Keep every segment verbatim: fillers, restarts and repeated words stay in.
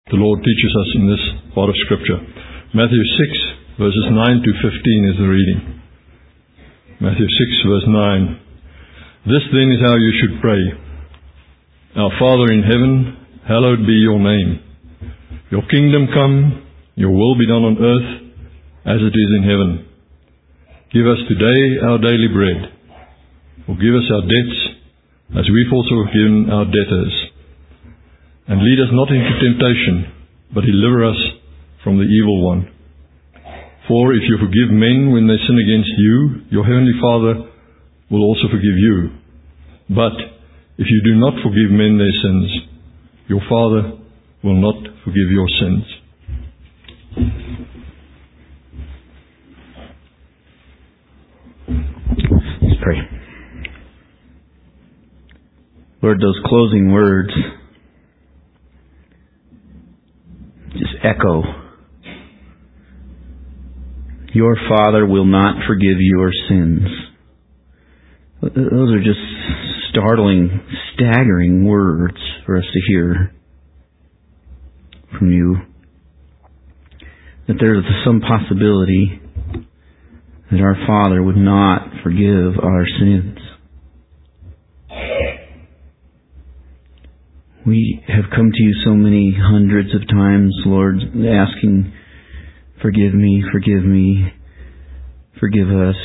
The Lord teaches us in this part of Scripture. Matthew six, verses nine to fifteen is the reading. Matthew six, verse nine. This then is how you should pray. Our Father in heaven, hallowed be your name. Your kingdom come, your will be done on earth as it is in heaven. Give us today our daily bread. Forgive us our debts as we've also forgiven our debtors. And lead us not into temptation, but deliver us from the evil one. For if you forgive men when they sin against you, your heavenly Father will also forgive you. But if you do not forgive men their sins, your Father will not forgive your sins. Let's pray. Lord, those closing words just echo. Your Father will not forgive your sins. Those are just startling, staggering words for us to hear from you. That there's some possibility that our Father would not forgive our sins. We have come to you so many hundreds of times, Lord, asking, forgive me, forgive me, forgive us.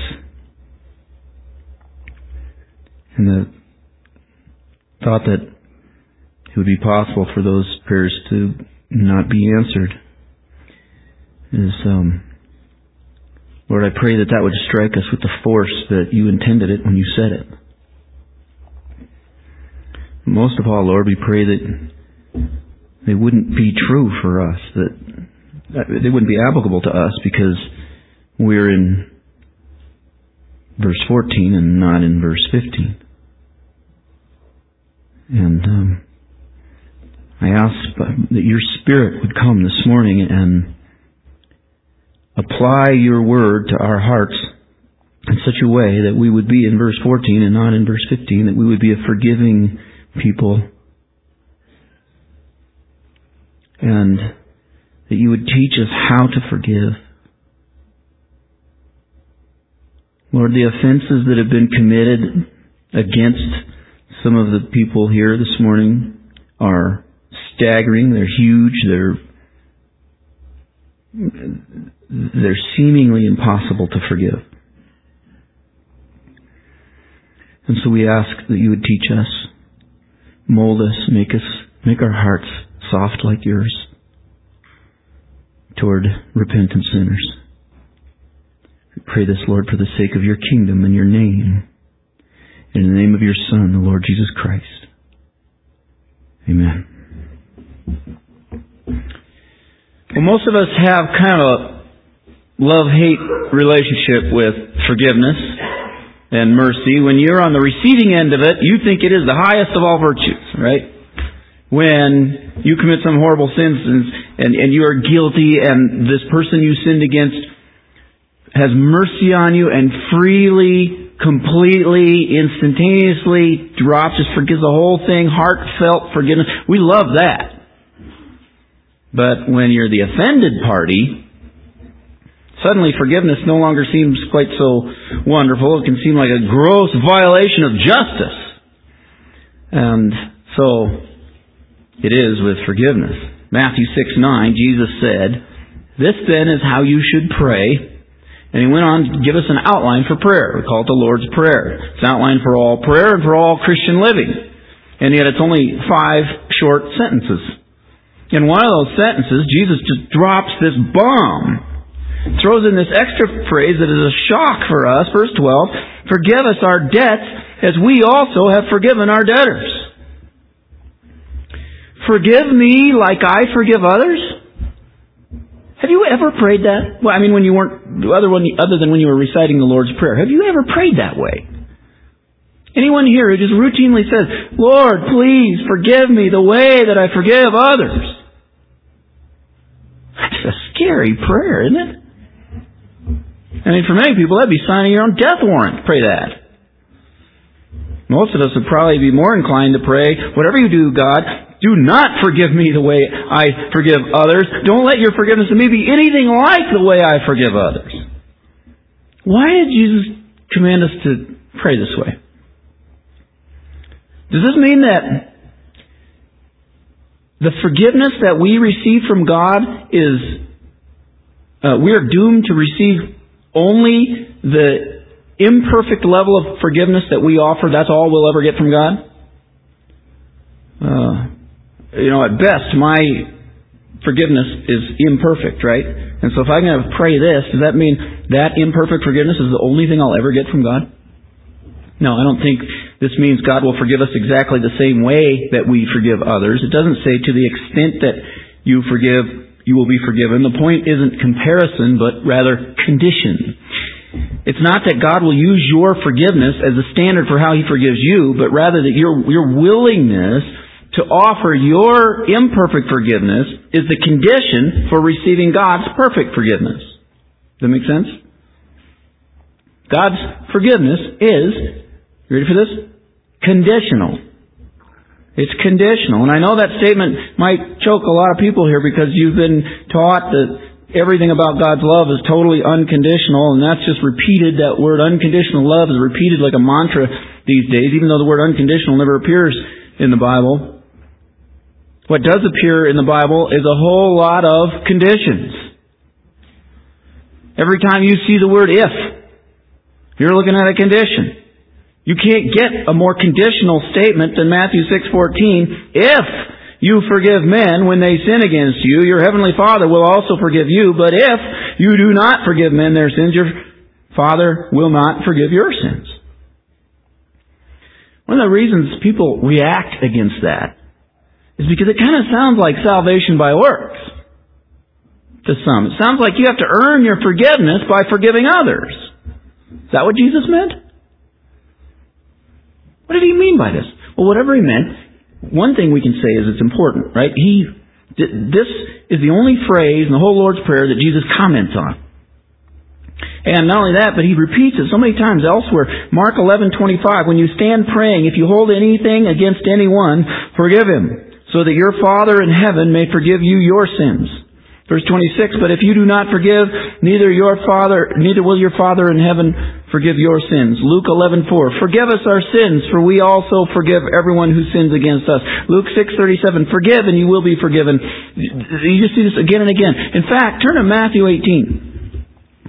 And the thought that it would be possible for those prayers to not be answered is, um, Lord, I pray that that would strike us with the force that you intended it when you said it. Most of all, Lord, we pray that they wouldn't be true for us, that they wouldn't be applicable to us because we're in verse fourteen and not in verse fifteen. And um, I ask that your Spirit would come this morning and apply your word to our hearts in such a way that we would be in verse fourteen and not in verse fifteen, that we would be a forgiving people, and that you would teach us how to forgive. Lord, the offenses that have been committed against some of the people here this morning are staggering, they're huge, they're they're seemingly impossible to forgive. And so we ask that you would teach us, mold us, make us, make our hearts soft like yours toward repentant sinners. We pray this, Lord, for the sake of your kingdom and your name. In the name of your Son, the Lord Jesus Christ. Amen. Well, most of us have kind of a love-hate relationship with forgiveness and mercy. When you're on the receiving end of it, you think it is the highest of all virtues, right? When you commit some horrible sins and, and, and you are guilty and this person you sinned against has mercy on you and freely, completely, instantaneously drops, just forgives the whole thing, heartfelt forgiveness. We love that. But when you're the offended party, suddenly forgiveness no longer seems quite so wonderful. It can seem like a gross violation of justice. And so it is with forgiveness. Matthew six nine, Jesus said, "This then is how you should pray." And he went on to give us an outline for prayer. We call it the Lord's Prayer. It's an outline for all prayer and for all Christian living. And yet it's only five short sentences. In one of those sentences, Jesus just drops this bomb. Throws in this extra phrase that is a shock for us. Verse twelve, "Forgive us our debts as we also have forgiven our debtors." Forgive me like I forgive others? Have you ever prayed that? Well, I mean, when you weren't, other, when, other than when you were reciting the Lord's Prayer. Have you ever prayed that way? Anyone here who just routinely says, "Lord, please forgive me the way that I forgive others"? That's a scary prayer, isn't it? I mean, for many people, that'd be signing your own death warrant. Pray that. Most of us would probably be more inclined to pray, "Whatever you do, God, Do not forgive me the way I forgive others. Don't let your forgiveness of me be anything like the way I forgive others. Why did Jesus command us to pray this way? Does this mean that the forgiveness that we receive from God is, uh, we are doomed to receive only the imperfect level of forgiveness that we offer? That's all we'll ever get from God? Uh, you know, at best, my forgiveness is imperfect, right? And so if I'm going to pray this, does that mean that imperfect forgiveness is the only thing I'll ever get from God? No, I don't think this means God will forgive us exactly the same way that we forgive others. It doesn't say to the extent that you forgive, you will be forgiven. The point isn't comparison, but rather condition. It's not that God will use your forgiveness as a standard for how He forgives you, but rather that your, your willingness to offer your imperfect forgiveness is the condition for receiving God's perfect forgiveness. Does that make sense? God's forgiveness is, you ready for this? Conditional. It's conditional. And I know that statement might choke a lot of people here because you've been taught that everything about God's love is totally unconditional, and that's just repeated. That word unconditional love is repeated like a mantra these days, even though the word unconditional never appears in the Bible. What does appear in the Bible is a whole lot of conditions. Every time you see the word if, you're looking at a condition. You can't get a more conditional statement than Matthew six fourteen. If you forgive men when they sin against you, your heavenly Father will also forgive you. But if you do not forgive men their sins, your Father will not forgive your sins. One of the reasons people react against that is because it kind of sounds like salvation by works to some. It sounds like you have to earn your forgiveness by forgiving others. Is that what Jesus meant? What did He mean by this? Well, whatever He meant, one thing we can say is it's important, right? He, this is the only phrase in the whole Lord's Prayer that Jesus comments on. And not only that, but He repeats it so many times elsewhere. Mark eleven twenty-five, when you stand praying, if you hold anything against anyone, forgive him, so that your Father in heaven may forgive you your sins. Verse twenty-six, but if you do not forgive, neither your Father, neither will your Father in heaven forgive your sins. Luke eleven four, forgive us our sins, for we also forgive everyone who sins against us. Luke six thirty-seven, forgive and you will be forgiven. You just see this again and again. In fact, turn to Matthew eighteen.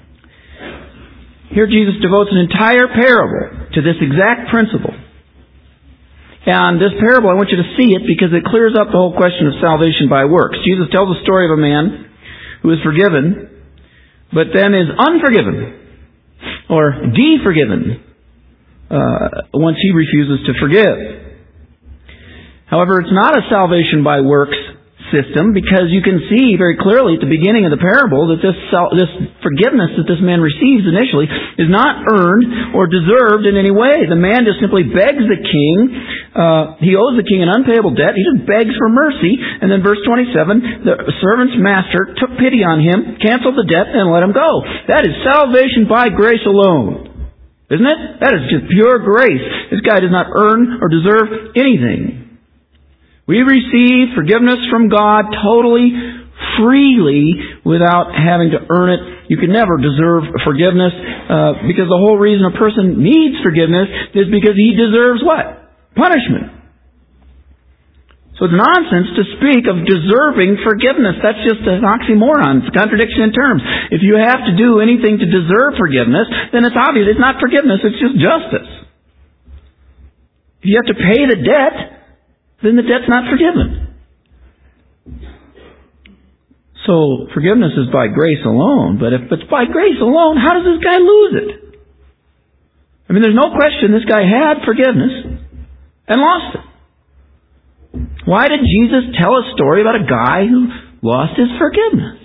Here Jesus devotes an entire parable to this exact principle. And this parable, I want you to see it because it clears up the whole question of salvation by works. Jesus tells the story of a man who is forgiven, but then is unforgiven, or de-forgiven, uh, once he refuses to forgive. However, it's not a salvation by works system, because you can see very clearly at the beginning of the parable that this this forgiveness that this man receives initially is not earned or deserved in any way. The man just simply begs the king. Uh, he owes the king an unpayable debt. He just begs for mercy. And then verse twenty-seven, the servant's master took pity on him, canceled the debt, and let him go. That is salvation by grace alone. Isn't it? That is just pure grace. This guy does not earn or deserve anything. We receive forgiveness from God totally, freely, without having to earn it. You can never deserve forgiveness, uh, because the whole reason a person needs forgiveness is because he deserves what? Punishment. So it's nonsense to speak of deserving forgiveness. That's just an oxymoron. It's a contradiction in terms. If you have to do anything to deserve forgiveness, then it's obvious it's not forgiveness, it's just justice. If you have to pay the debt, then the debt's not forgiven. So forgiveness is by grace alone. But if it's by grace alone, how does this guy lose it? I mean, there's no question this guy had forgiveness and lost it. Why did Jesus tell a story about a guy who lost his forgiveness?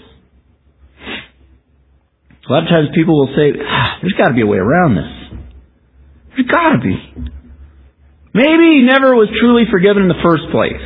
A lot of times people will say, ah, there's got to be a way around this. There's got to be. Maybe he never was truly forgiven in the first place.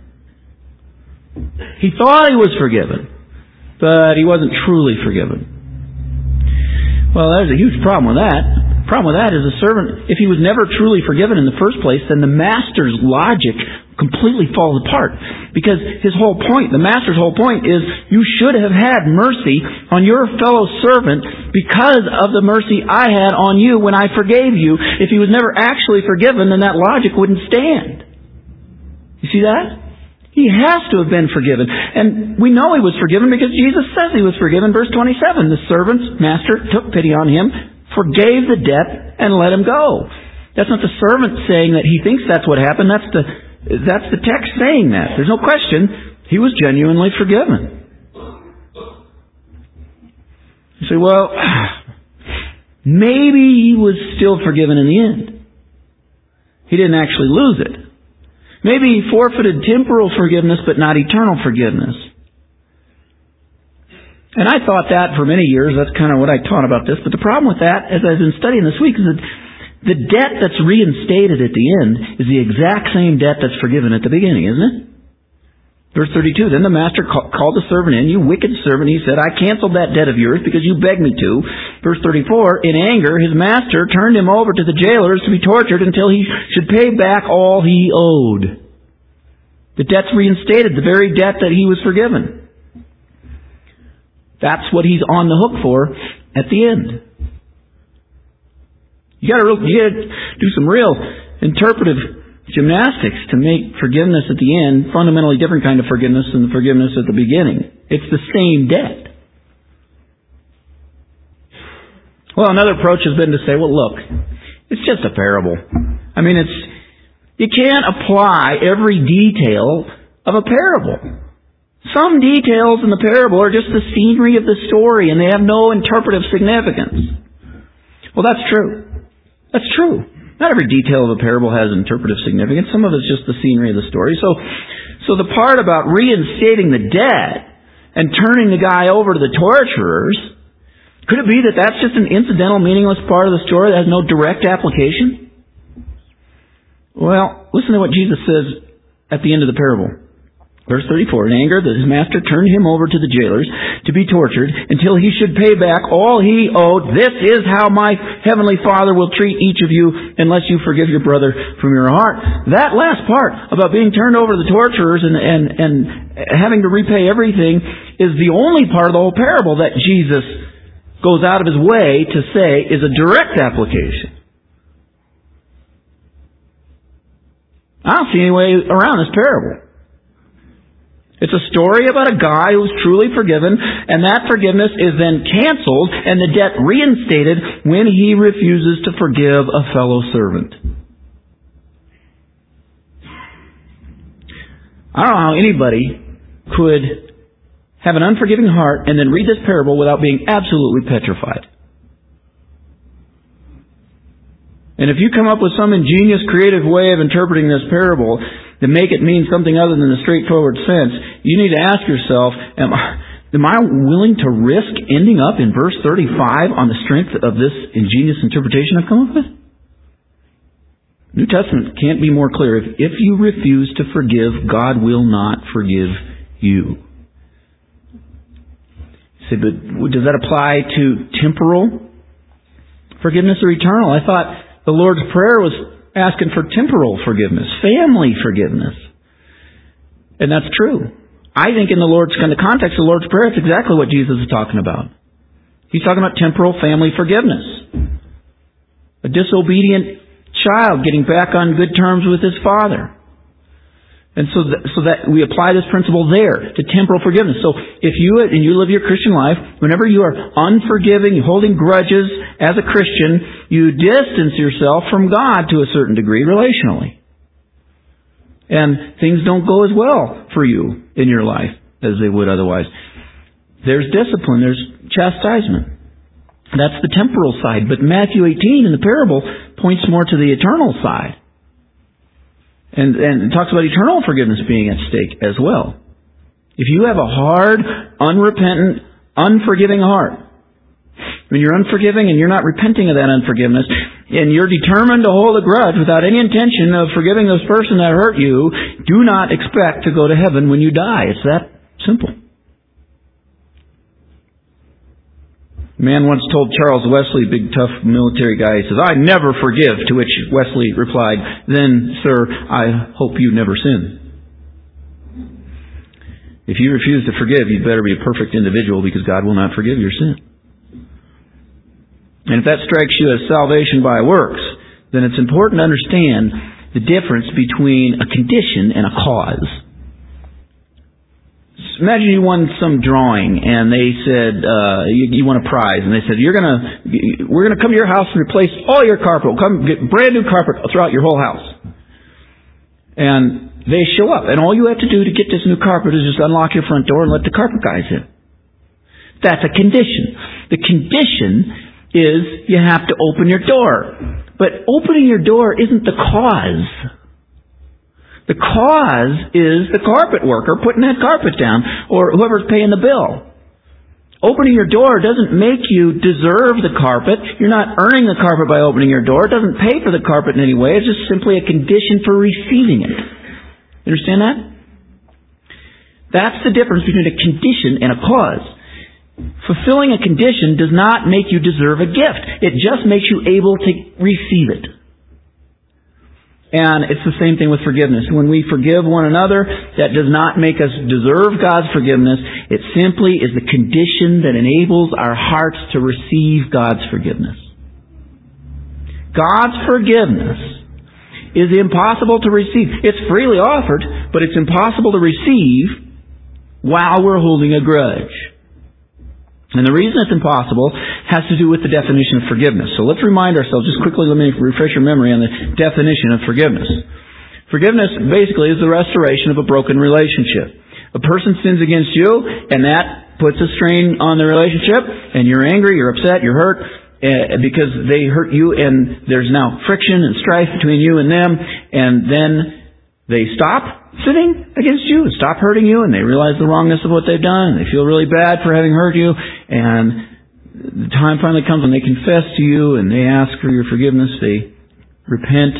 He thought he was forgiven, but he wasn't truly forgiven. Well, there's a huge problem with that. The problem with that is the servant, if he was never truly forgiven in the first place, then the master's logic completely falls apart. Because his whole point, the master's whole point is, you should have had mercy on your fellow servant because of the mercy I had on you when I forgave you. If he was never actually forgiven, then that logic wouldn't stand. You see that? He has to have been forgiven. And we know he was forgiven because Jesus says he was forgiven. Verse twenty-seven, the servant's master took pity on him, forgave the debt, and let him go. That's not the servant saying that he thinks that's what happened. That's the That's the text saying that. There's no question. He was genuinely forgiven. You say, well, maybe he was still forgiven in the end. He didn't actually lose it. Maybe he forfeited temporal forgiveness, but not eternal forgiveness. And I thought that for many years. That's kind of what I taught about this. But the problem with that, as I've been studying this week, is that the debt that's reinstated at the end is the exact same debt that's forgiven at the beginning, isn't it? Verse thirty-two, then the master called the servant in, you wicked servant. He said, I canceled that debt of yours because you begged me to. Verse thirty-four, in anger, his master turned him over to the jailers to be tortured until he should pay back all he owed. The debt's reinstated, the very debt that he was forgiven. That's what he's on the hook for at the end. You got to you got to do some real interpretive gymnastics to make forgiveness at the end fundamentally different kind of forgiveness than the forgiveness at the beginning. It's the same debt. Well, another approach has been to say, well, look, it's just a parable. I mean, it's you can't apply every detail of a parable. Some details in the parable are just the scenery of the story, and they have no interpretive significance. Well, that's true. That's true. Not every detail of a parable has interpretive significance. Some of it's just the scenery of the story. So, so the part about reinstating the debt and turning the guy over to the torturers, could it be that that's just an incidental, meaningless part of the story that has no direct application? Well, listen to what Jesus says at the end of the parable. Verse thirty-four, in anger, his master turned him over to the jailers to be tortured until he should pay back all he owed. This is how my heavenly Father will treat each of you unless you forgive your brother from your heart. That last part about being turned over to the torturers and, and, and having to repay everything is the only part of the whole parable that Jesus goes out of his way to say is a direct application. I don't see any way around this parable. It's a story about a guy who's truly forgiven, and that forgiveness is then canceled and the debt reinstated when he refuses to forgive a fellow servant. I don't know how anybody could have an unforgiving heart and then read this parable without being absolutely petrified. And if you come up with some ingenious, creative way of interpreting this parable to make it mean something other than the straightforward sense, you need to ask yourself, am I, am I willing to risk ending up in verse thirty-five on the strength of this ingenious interpretation I've come up with? New Testament can't be more clear. If, if you refuse to forgive, God will not forgive you. You say, but does that apply to temporal forgiveness or eternal? I thought the Lord's Prayer was asking for temporal forgiveness, family forgiveness. And that's true. I think in the Lord's kind of context of the Lord's Prayer, it's exactly what Jesus is talking about. He's talking about temporal family forgiveness. A disobedient child getting back on good terms with his father. And so that, so that we apply this principle there to temporal forgiveness. So if you and you live your Christian life, whenever you are unforgiving, holding grudges as a Christian, you distance yourself from God to a certain degree relationally. And things don't go as well for you in your life as they would otherwise. There's discipline, there's chastisement. That's the temporal side. But Matthew eighteen in the parable points more to the eternal side. And, and it talks about eternal forgiveness being at stake as well. If you have a hard, unrepentant, unforgiving heart, when you're unforgiving and you're not repenting of that unforgiveness, and you're determined to hold a grudge without any intention of forgiving this person that hurt you, do not expect to go to heaven when you die. It's that simple. A man once told Charles Wesley, big tough military guy, he says, "I never forgive," to which Wesley replied, "Then, sir, I hope you never sin." If you refuse to forgive, you'd better be a perfect individual, because God will not forgive your sin. And if that strikes you as salvation by works, then it's important to understand the difference between a condition and a cause. Imagine you won some drawing, and they said uh, you, you won a prize, and they said you're gonna we're gonna come to your house and replace all your carpet. We'll come get brand new carpet throughout your whole house. And they show up, and all you have to do to get this new carpet is just unlock your front door and let the carpet guys in. That's a condition. The condition is you have to open your door. But opening your door isn't the cause. The cause is the carpet worker putting that carpet down, or whoever's paying the bill. Opening your door doesn't make you deserve the carpet. You're not earning the carpet by opening your door. It doesn't pay for the carpet in any way. It's just simply a condition for receiving it. You understand that? That's the difference between a condition and a cause. Fulfilling a condition does not make you deserve a gift. It just makes you able to receive it. And it's the same thing with forgiveness. When we forgive one another, that does not make us deserve God's forgiveness. It simply is the condition that enables our hearts to receive God's forgiveness. God's forgiveness is impossible to receive. It's freely offered, but it's impossible to receive while we're holding a grudge. And the reason it's impossible has to do with the definition of forgiveness. So let's remind ourselves, just quickly, let me refresh your memory on the definition of forgiveness. Forgiveness basically is the restoration of a broken relationship. A person sins against you, and that puts a strain on the relationship, and you're angry, you're upset, you're hurt, uh, because they hurt you, and there's now friction and strife between you and them, and then they stop sinning against you, and stop hurting you, and they realize the wrongness of what they've done, and they feel really bad for having hurt you, and the time finally comes when they confess to you, and they ask for your forgiveness, they repent,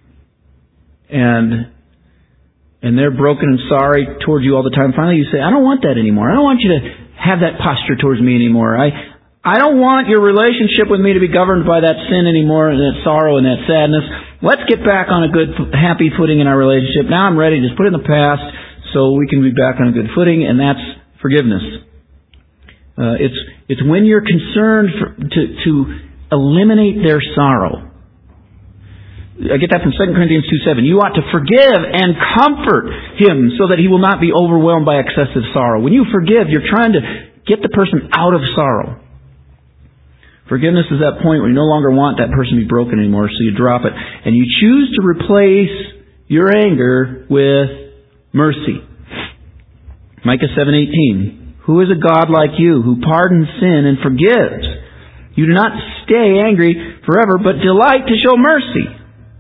and and they're broken and sorry towards you all the time. Finally you say, I don't want that anymore. I don't want you to have that posture towards me anymore. I I don't want your relationship with me to be governed by that sin anymore, and that sorrow and that sadness. Let's get back on a good, happy footing in our relationship. Now I'm ready. Just put it in the past so we can be back on a good footing, and that's forgiveness. Uh, it's it's when you're concerned for, to to eliminate their sorrow. I get that from Second Corinthians two seven. You ought to forgive and comfort him so that he will not be overwhelmed by excessive sorrow. When you forgive, you're trying to get the person out of sorrow. Forgiveness is that point where you no longer want that person to be broken anymore, so you drop it. And you choose to replace your anger with mercy. Micah seven eighteen. Who is a God like you, who pardons sin and forgives? You do not stay angry forever, but delight to show mercy.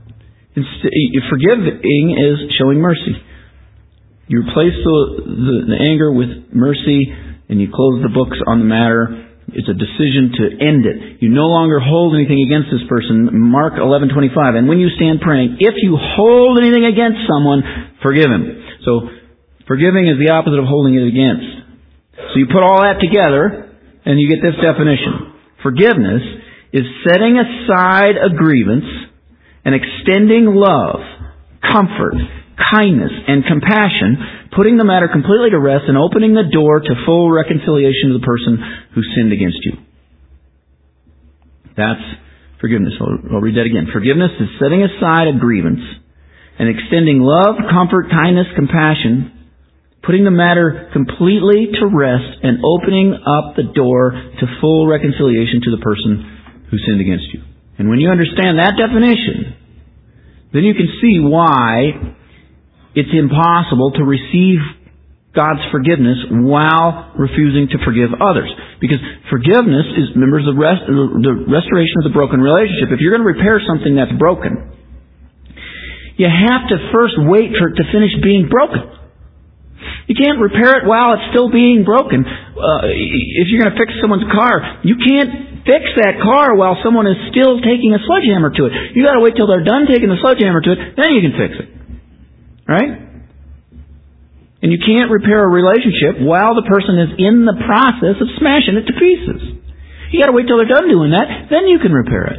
Forgiving is showing mercy. You replace the, the, the anger with mercy, and you close the books on the matter. It's a decision to end it. You no longer hold anything against this person. Mark eleven twenty-five. And when you stand praying, if you hold anything against someone, forgive him. So, forgiving is the opposite of holding it against. So you put all that together, and you get this definition. Forgiveness is setting aside a grievance and extending love, comfort, kindness, and compassion, putting the matter completely to rest and opening the door to full reconciliation of the person who sinned against you. That's forgiveness. I'll, I'll read that again. Forgiveness is setting aside a grievance and extending love, comfort, kindness, compassion, putting the matter completely to rest and opening up the door to full reconciliation to the person who sinned against you. And when you understand that definition, then you can see why it's impossible to receive God's forgiveness while refusing to forgive others. Because forgiveness is, remember, the, rest, the restoration of the broken relationship. If you're going to repair something that's broken, you have to first wait for it to finish being broken. You can't repair it while it's still being broken. Uh, if you're going to fix someone's car, you can't fix that car while someone is still taking a sledgehammer to it. You got to wait till they're done taking the sledgehammer to it, then you can fix it. Right? And you can't repair a relationship while the person is in the process of smashing it to pieces. You got to wait till they're done doing that, then you can repair it.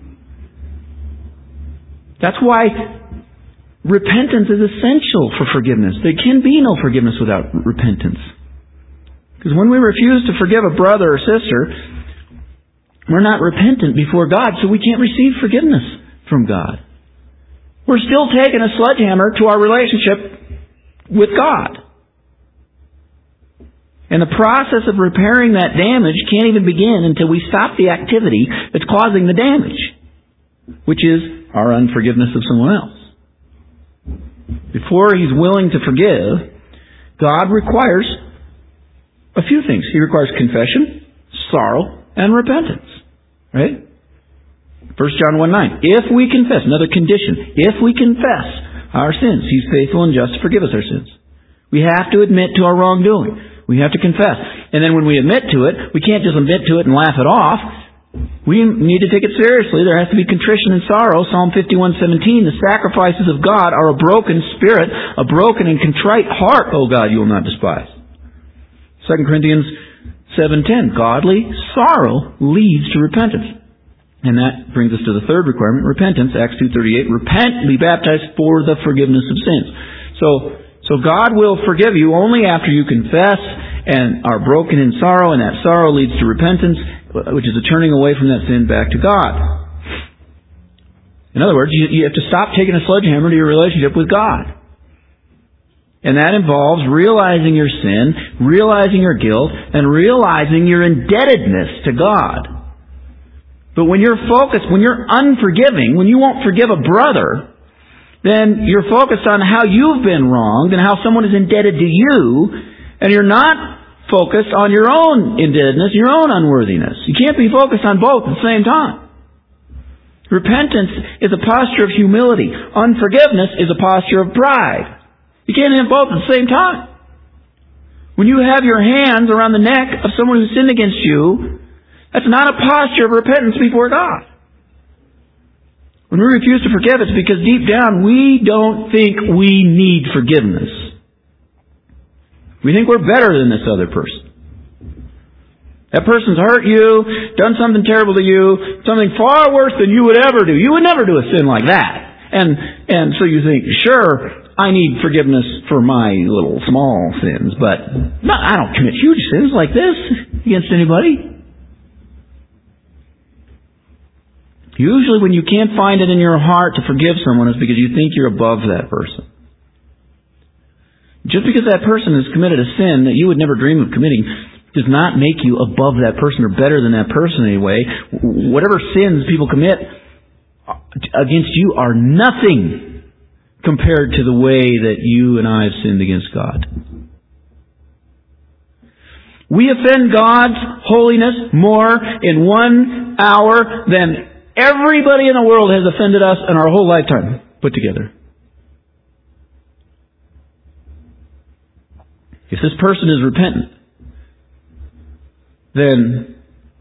That's why repentance is essential for forgiveness. There can be no forgiveness without repentance. Because when we refuse to forgive a brother or sister, we're not repentant before God, so we can't receive forgiveness from God. We're still taking a sledgehammer to our relationship with God. And the process of repairing that damage can't even begin until we stop the activity that's causing the damage, which is our unforgiveness of someone else. Before He's willing to forgive, God requires a few things. He requires confession, sorrow, and repentance. Right? First John one nine. If we confess, another condition, if we confess our sins, He's faithful and just to forgive us our sins. We have to admit to our wrongdoing. We have to confess. And then when we admit to it, we can't just admit to it and laugh it off. We need to take it seriously. There has to be contrition and sorrow. Psalm fifty-one seventeen. The sacrifices of God are a broken spirit, a broken and contrite heart, O God, you will not despise. Second Corinthians seven ten. Godly sorrow leads to repentance. And that brings us to the third requirement, repentance. Acts two thirty-eight. Repent, be baptized for the forgiveness of sins. So, so God will forgive you only after you confess and are broken in sorrow, and that sorrow leads to repentance, which is a turning away from that sin back to God. In other words, you, you have to stop taking a sledgehammer to your relationship with God. And that involves realizing your sin, realizing your guilt, and realizing your indebtedness to God. But when you're focused, when you're unforgiving, when you won't forgive a brother, then you're focused on how you've been wronged and how someone is indebted to you, and you're not focused on your own indebtedness, your own unworthiness. You can't be focused on both at the same time. Repentance is a posture of humility. Unforgiveness is a posture of pride. You can't have both at the same time. When you have your hands around the neck of someone who sinned against you, that's not a posture of repentance before God. When we refuse to forgive, it's because deep down we don't think we need forgiveness. We think we're better than this other person. That person's hurt you, done something terrible to you, something far worse than you would ever do. You would never do a sin like that. And and so you think, sure, I need forgiveness for my little small sins, but no, I don't commit huge sins like this against anybody. Usually when you can't find it in your heart to forgive someone, it's because you think you're above that person. Just because that person has committed a sin that you would never dream of committing does not make you above that person or better than that person anyway. Whatever sins people commit against you are nothing compared to the way that you and I have sinned against God. We offend God's holiness more in one hour than everybody in the world has offended us in our whole lifetime put together. If this person is repentant, then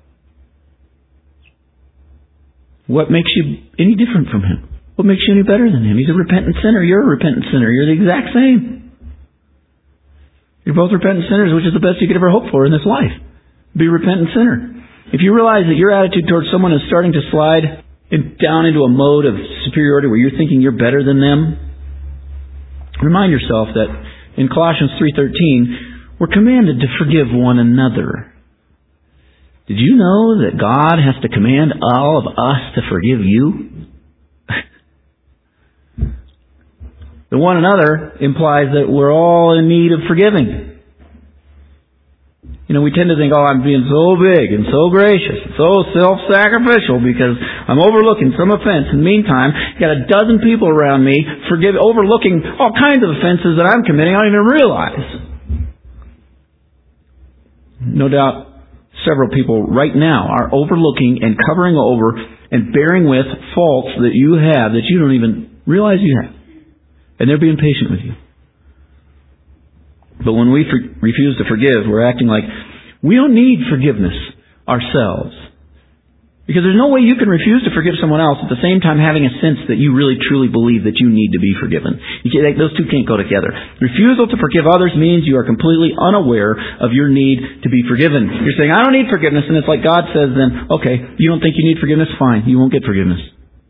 what makes you any different from him? What makes you any better than him? He's a repentant sinner. You're a repentant sinner. You're the exact same. You're both repentant sinners, which is the best you could ever hope for in this life. Be a repentant sinner. If you realize that your attitude towards someone is starting to slide in, down into a mode of superiority where you're thinking you're better than them, remind yourself that in Colossians three thirteen, we're commanded to forgive one another. Did you know that God has to command all of us to forgive you? The one another implies that we're all in need of forgiving. You know, we tend to think, oh, I'm being so big and so gracious and so self-sacrificial because I'm overlooking some offense. In the meantime, I've got a dozen people around me forgive, overlooking all kinds of offenses that I'm committing I don't even realize. No doubt, several people right now are overlooking and covering over and bearing with faults that you have that you don't even realize you have. And they're being patient with you. But when we for, refuse to forgive, we're acting like we don't need forgiveness ourselves. Because there's no way you can refuse to forgive someone else at the same time having a sense that you really truly believe that you need to be forgiven. You can't, those two can't go together. Refusal to forgive others means you are completely unaware of your need to be forgiven. You're saying, I don't need forgiveness, and it's like God says then, okay, you don't think you need forgiveness? Fine, you won't get forgiveness.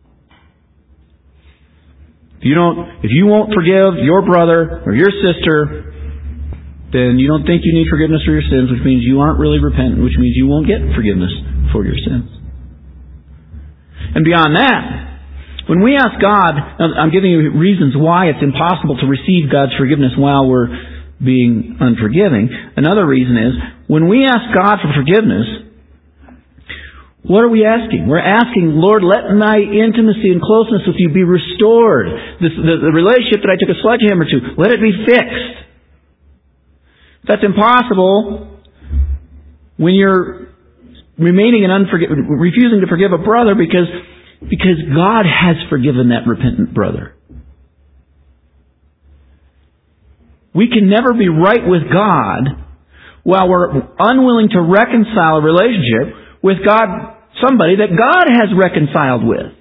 If you don't, if you won't forgive your brother or your sister, then you don't think you need forgiveness for your sins, which means you aren't really repentant, which means you won't get forgiveness for your sins. And beyond that, when we ask God, I'm giving you reasons why it's impossible to receive God's forgiveness while we're being unforgiving. Another reason is, when we ask God for forgiveness, what are we asking? We're asking, Lord, let my intimacy and closeness with you be restored. This, the, the relationship that I took a sledgehammer to, let it be fixed. That's impossible when you're remaining in unforgive, refusing to forgive a brother because, because God has forgiven that repentant brother. We can never be right with God while we're unwilling to reconcile a relationship with God, somebody that God has reconciled with.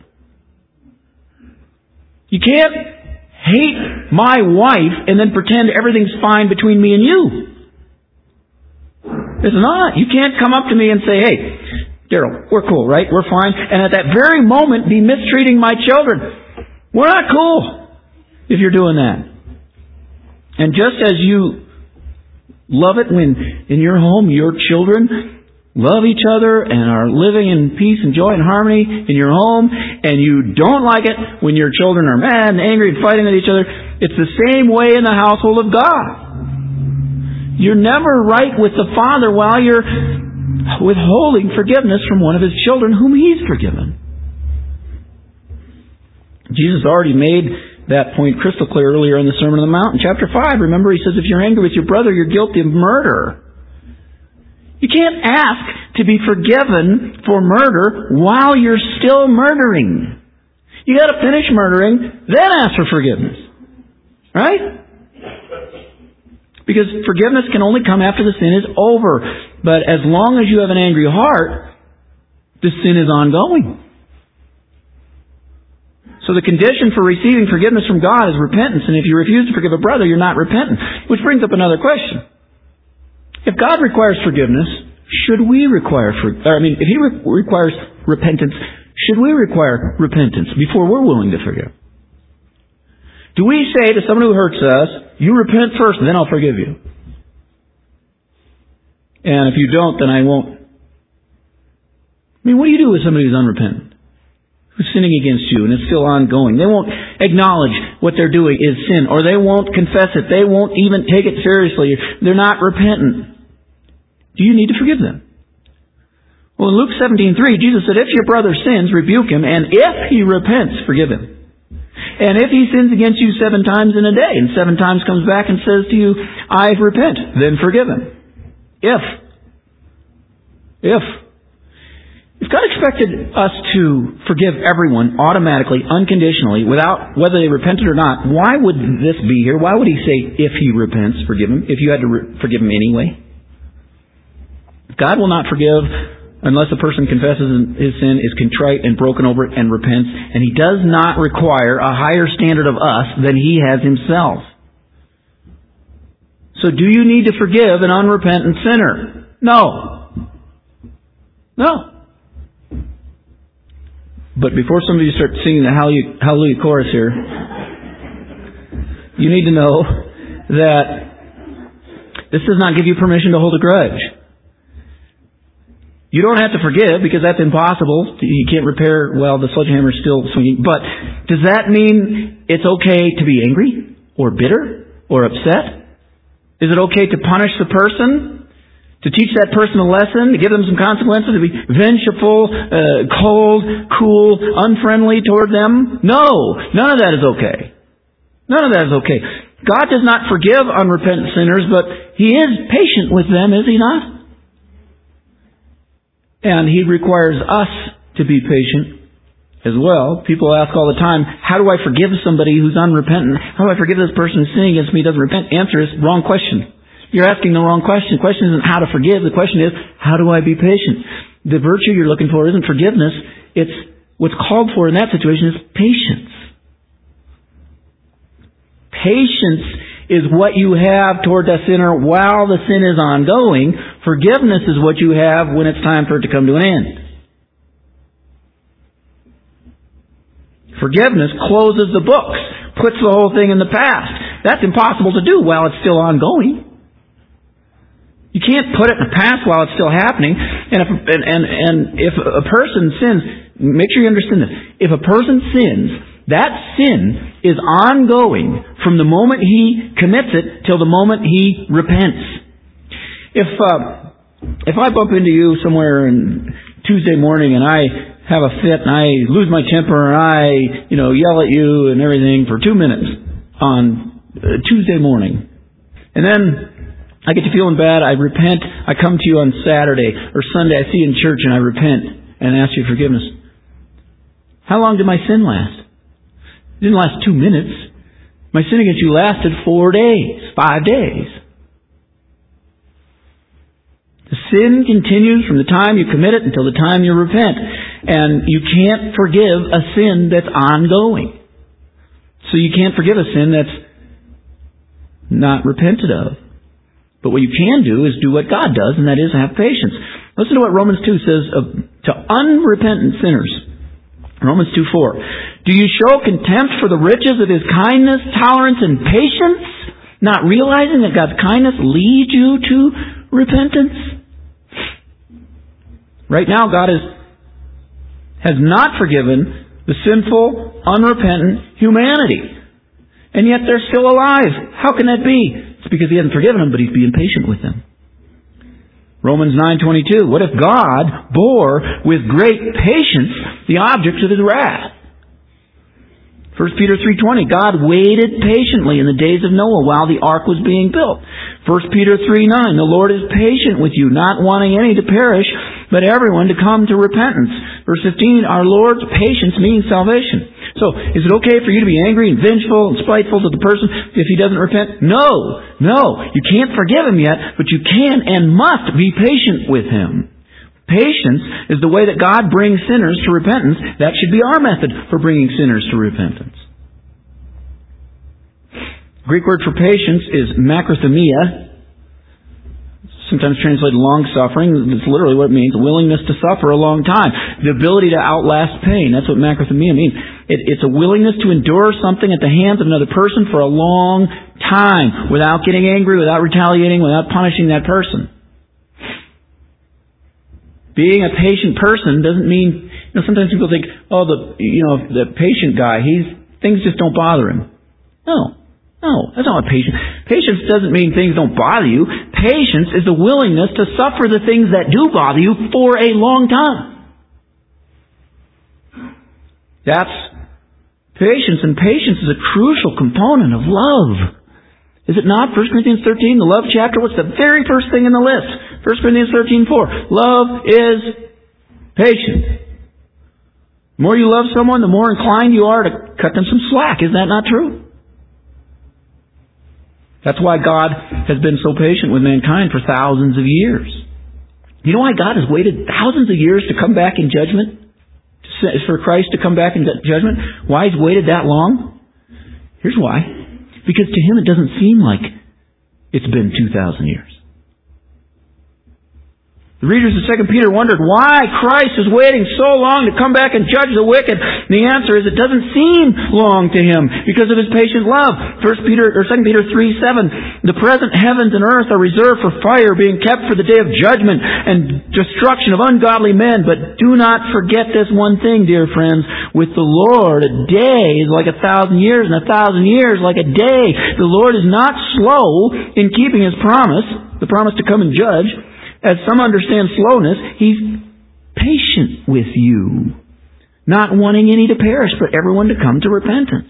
You can't hate my wife and then pretend everything's fine between me and you. It's not. You can't come up to me and say, hey, Daryl, we're cool, right? We're fine. And at that very moment be mistreating my children. We're not cool if you're doing that. And just as you love it when in your home your children love each other and are living in peace and joy and harmony in your home, and you don't like it when your children are mad and angry and fighting with each other, it's the same way in the household of God. You're never right with the Father while you're withholding forgiveness from one of His children whom He's forgiven. Jesus already made that point crystal clear earlier in the Sermon on the Mount in chapter five. Remember, He says, if you're angry with your brother, you're guilty of murder. You can't ask to be forgiven for murder while you're still murdering. You got to finish murdering, then ask for forgiveness. Right? Because forgiveness can only come after the sin is over. But as long as you have an angry heart, the sin is ongoing. So the condition for receiving forgiveness from God is repentance. And if you refuse to forgive a brother, you're not repentant. Which brings up another question. If God requires forgiveness, should we require for, I mean, if He re- requires repentance, should we require repentance before we're willing to forgive? Do we say to someone who hurts us, you repent first and then I'll forgive you? And if you don't, then I won't. I mean, what do you do with somebody who's unrepentant? Who's sinning against you and it's still ongoing? They won't acknowledge what they're doing is sin, or they won't confess it. They won't even take it seriously. They're not repentant. Do you need to forgive them? Well, in Luke seventeen three, Jesus said, if your brother sins, rebuke him, and if he repents, forgive him. And if he sins against you seven times in a day, and seven times comes back and says to you, I repent, then forgive him. If. If. If God expected us to forgive everyone automatically, unconditionally, without whether they repented or not, why would this be here? Why would He say, if he repents, forgive him, if you had to re- forgive him anyway? God will not forgive unless a person confesses his sin, is contrite and broken over it, and repents. And He does not require a higher standard of us than He has Himself. So do you need to forgive an unrepentant sinner? No. No. But before some of you start singing the Hallelujah, Hallelujah chorus here, you need to know that this does not give you permission to hold a grudge. You don't have to forgive because that's impossible. You can't repair while the sledgehammer is still swinging. But does that mean it's okay to be angry or bitter or upset? Is it okay to punish the person? To teach that person a lesson? To give them some consequences? To be vengeful, uh, cold, cool, unfriendly toward them? No. None of that is okay. None of that is okay. God does not forgive unrepentant sinners, but He is patient with them, is He not? And He requires us to be patient as well. People ask all the time, how do I forgive somebody who's unrepentant? How do I forgive this person who's sinning against me, doesn't repent? Answer is, wrong question. You're asking the wrong question. The question isn't how to forgive. The question is, how do I be patient? the virtue you're looking for isn't forgiveness. It's what's called for in that situation is patience. Patience is what you have toward that sinner while the sin is ongoing. Forgiveness is what you have when it's time for it to come to an end. Forgiveness closes the books, puts the whole thing in the past. That's impossible to do while it's still ongoing. You can't put it in the past while it's still happening. And if, and, and, and if a person sins, make sure you understand this. If a person sins, that sin is ongoing from the moment he commits it till the moment he repents. If uh, if I bump into you somewhere on Tuesday morning and I have a fit and I lose my temper and I, you know, yell at you and everything for two minutes on uh, Tuesday morning, and then I get to feeling bad, I repent, I come to you on Saturday or Sunday, I see you in church and I repent and ask you forgiveness. How long did my sin last? It didn't last two minutes. My sin against you lasted four days, five days. The sin continues from the time you commit it until the time you repent. And you can't forgive a sin that's ongoing. So you can't forgive a sin that's not repented of. But what you can do is do what God does, and that is have patience. Listen to what Romans two says of, to unrepentant sinners. Romans two four. Do you show contempt for the riches of His kindness, tolerance, and patience, not realizing that God's kindness leads you to repentance? Right now, God is, has not forgiven the sinful, unrepentant humanity. And yet they're still alive. How can that be? It's because He hasn't forgiven them, but He's being patient with them. Romans nine twenty-two. What if God bore with great patience the objects of His wrath? First Peter three twenty. God waited patiently in the days of Noah while the ark was being built. First Peter three nine. The Lord is patient with you, not wanting any to perish, but everyone to come to repentance. Verse fifteen. Our Lord's patience means salvation. So, is it okay for you to be angry and vengeful and spiteful to the person if he doesn't repent? No, no. You can't forgive him yet, but you can and must be patient with him. Patience is the way that God brings sinners to repentance. That should be our method for bringing sinners to repentance. The Greek word for patience is makrothemia. Sometimes translated long-suffering. That's literally what it means. Willingness to suffer a long time. The ability to outlast pain. That's what makrothemia means. It, it's a willingness to endure something at the hands of another person for a long time without getting angry, without retaliating, without punishing that person. Being a patient person doesn't mean, you know, sometimes people think, oh, the, you know, the patient guy, he's, things just don't bother him. No. No, that's not what patience. Patience doesn't mean things don't bother you. Patience is the willingness to suffer the things that do bother you for a long time. That's patience, and patience is a crucial component of love. Is it not? First Corinthians thirteen, the love chapter, what's the very first thing in the list? First Corinthians thirteen four. Love is patient. The more you love someone, the more inclined you are to cut them some slack. Is that not true? That's why God has been so patient with mankind for thousands of years. You know why God has waited thousands of years to come back in judgment? For Christ to come back in judgment? Why He's waited that long? Here's why. Because to Him it doesn't seem like it's been two thousand years. The readers of Second Peter wondered why Christ is waiting so long to come back and judge the wicked. And the answer is it doesn't seem long to Him because of His patient love. First Peter or Second Peter three seven. The present heavens and earth are reserved for fire, being kept for the day of judgment and destruction of ungodly men. But do not forget this one thing, dear friends. With the Lord, a day is like a thousand years, and a thousand years like a day. The Lord is not slow in keeping His promise, the promise to come and judge. As some understand slowness, He's patient with you, not wanting any to perish, but everyone to come to repentance.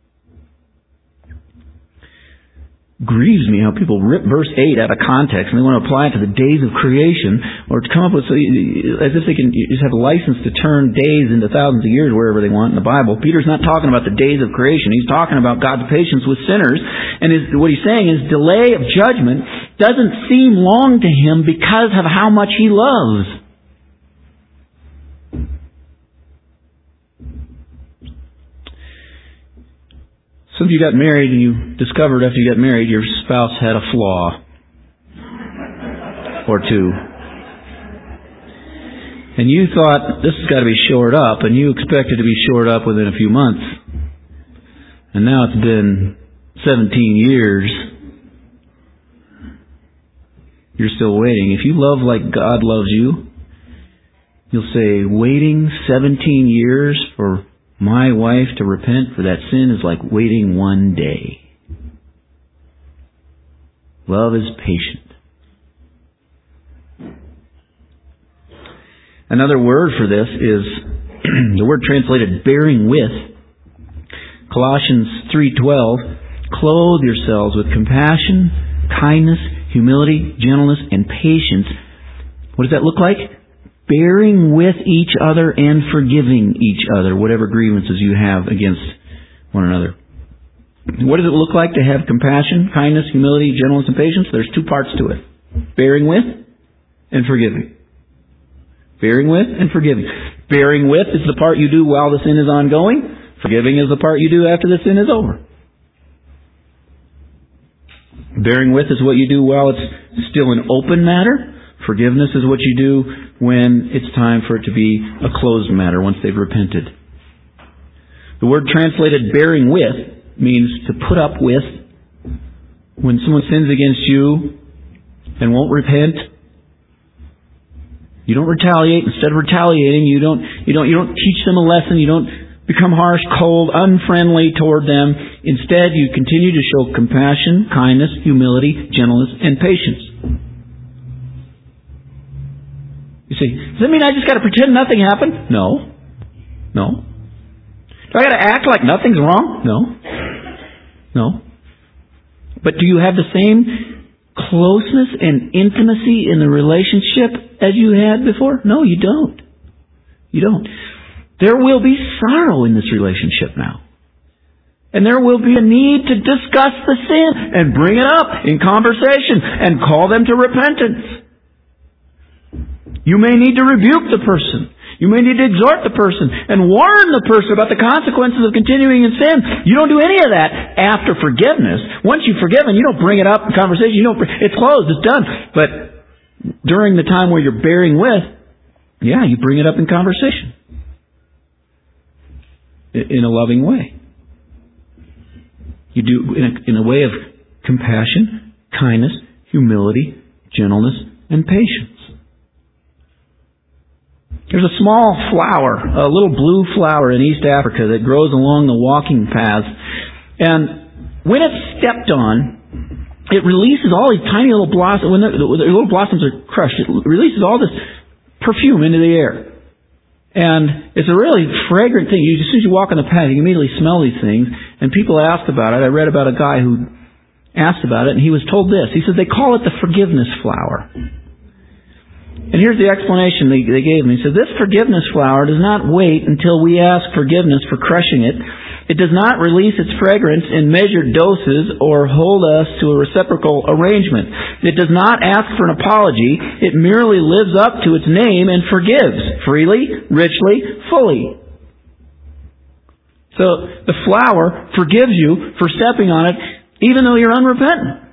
Grieves me how people rip verse eight out of context and they want to apply it to the days of creation, or to come up with, as if they can just have a license to turn days into thousands of years wherever they want in the Bible. Peter's not talking about the days of creation. He's talking about God's patience with sinners. And his, what he's saying is delay of judgment doesn't seem long to Him because of how much He loves. Some of you got married and you discovered after you got married your spouse had a flaw or two. And you thought, this has got to be shored up, and you expected to be shored up within a few months. And now it's been seventeen years. You're still waiting. If you love like God loves you, you'll say, waiting seventeen years for my wife to repent for that sin is like waiting one day. Love is patient. Another word for this is the word translated bearing with. Colossians three twelve, clothe yourselves with compassion, kindness, humility, gentleness, and patience. What does that look like? Bearing with each other and forgiving each other, whatever grievances you have against one another. What does it look like to have compassion, kindness, humility, gentleness, and patience? There's two parts to it. Bearing with and forgiving. Bearing with and forgiving. Bearing with is the part you do while the sin is ongoing. Forgiving is the part you do after the sin is over. Bearing with is what you do while it's still an open matter. Forgiveness is what you do when it's time for it to be a closed matter, once they've repented. The word translated bearing with means to put up with. When someone sins against you and won't repent, you don't retaliate. Instead of retaliating, you don't, you don't, you don't teach them a lesson. You don't become harsh, cold, unfriendly toward them. Instead, you continue to show compassion, kindness, humility, gentleness, and patience. You say, does that mean I just got to pretend nothing happened? No. No. Do I got to act like nothing's wrong? No. No. But do you have the same closeness and intimacy in the relationship as you had before? No, you don't. You don't. There will be sorrow in this relationship now. And there will be a need to discuss the sin and bring it up in conversation and call them to repentance. You may need to rebuke the person. You may need to exhort the person and warn the person about the consequences of continuing in sin. You don't do any of that after forgiveness. Once you've forgiven, you don't bring it up in conversation. You don't. It's closed. It's done. But during the time where you're bearing with, yeah, you bring it up in conversation in a loving way. You do in a, in a way of compassion, kindness, humility, gentleness, and patience. There's a small flower, a little blue flower in East Africa that grows along the walking paths. And when it's stepped on, it releases all these tiny little blossoms. When the, the little blossoms are crushed, it releases all this perfume into the air. And it's a really fragrant thing. You, as soon as you walk on the path, you can immediately smell these things. And people asked about it. I read about a guy who asked about it, and he was told this. He said they call it the forgiveness flower. And here's the explanation they, they gave me. He said, this forgiveness flower does not wait until we ask forgiveness for crushing it. It does not release its fragrance in measured doses or hold us to a reciprocal arrangement. It does not ask for an apology. It merely lives up to its name and forgives freely, richly, fully. So the flower forgives you for stepping on it even though you're unrepentant.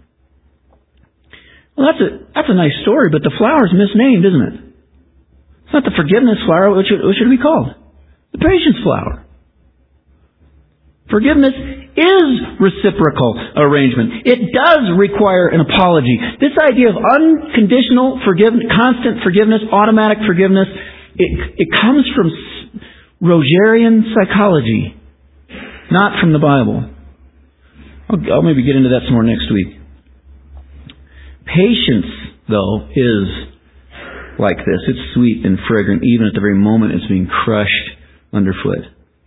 Well, that's a, that's a nice story, but the flower's misnamed, isn't it? It's not the forgiveness flower. What should, what should it be called? The patience flower. Forgiveness is reciprocal arrangement. It does require an apology. This idea of unconditional forgiveness, constant forgiveness, automatic forgiveness, it, it comes from Rogerian psychology, not from the Bible. I'll, I'll maybe get into that some more next week. Patience, though, is like this. It's sweet and fragrant even at the very moment it's being crushed underfoot.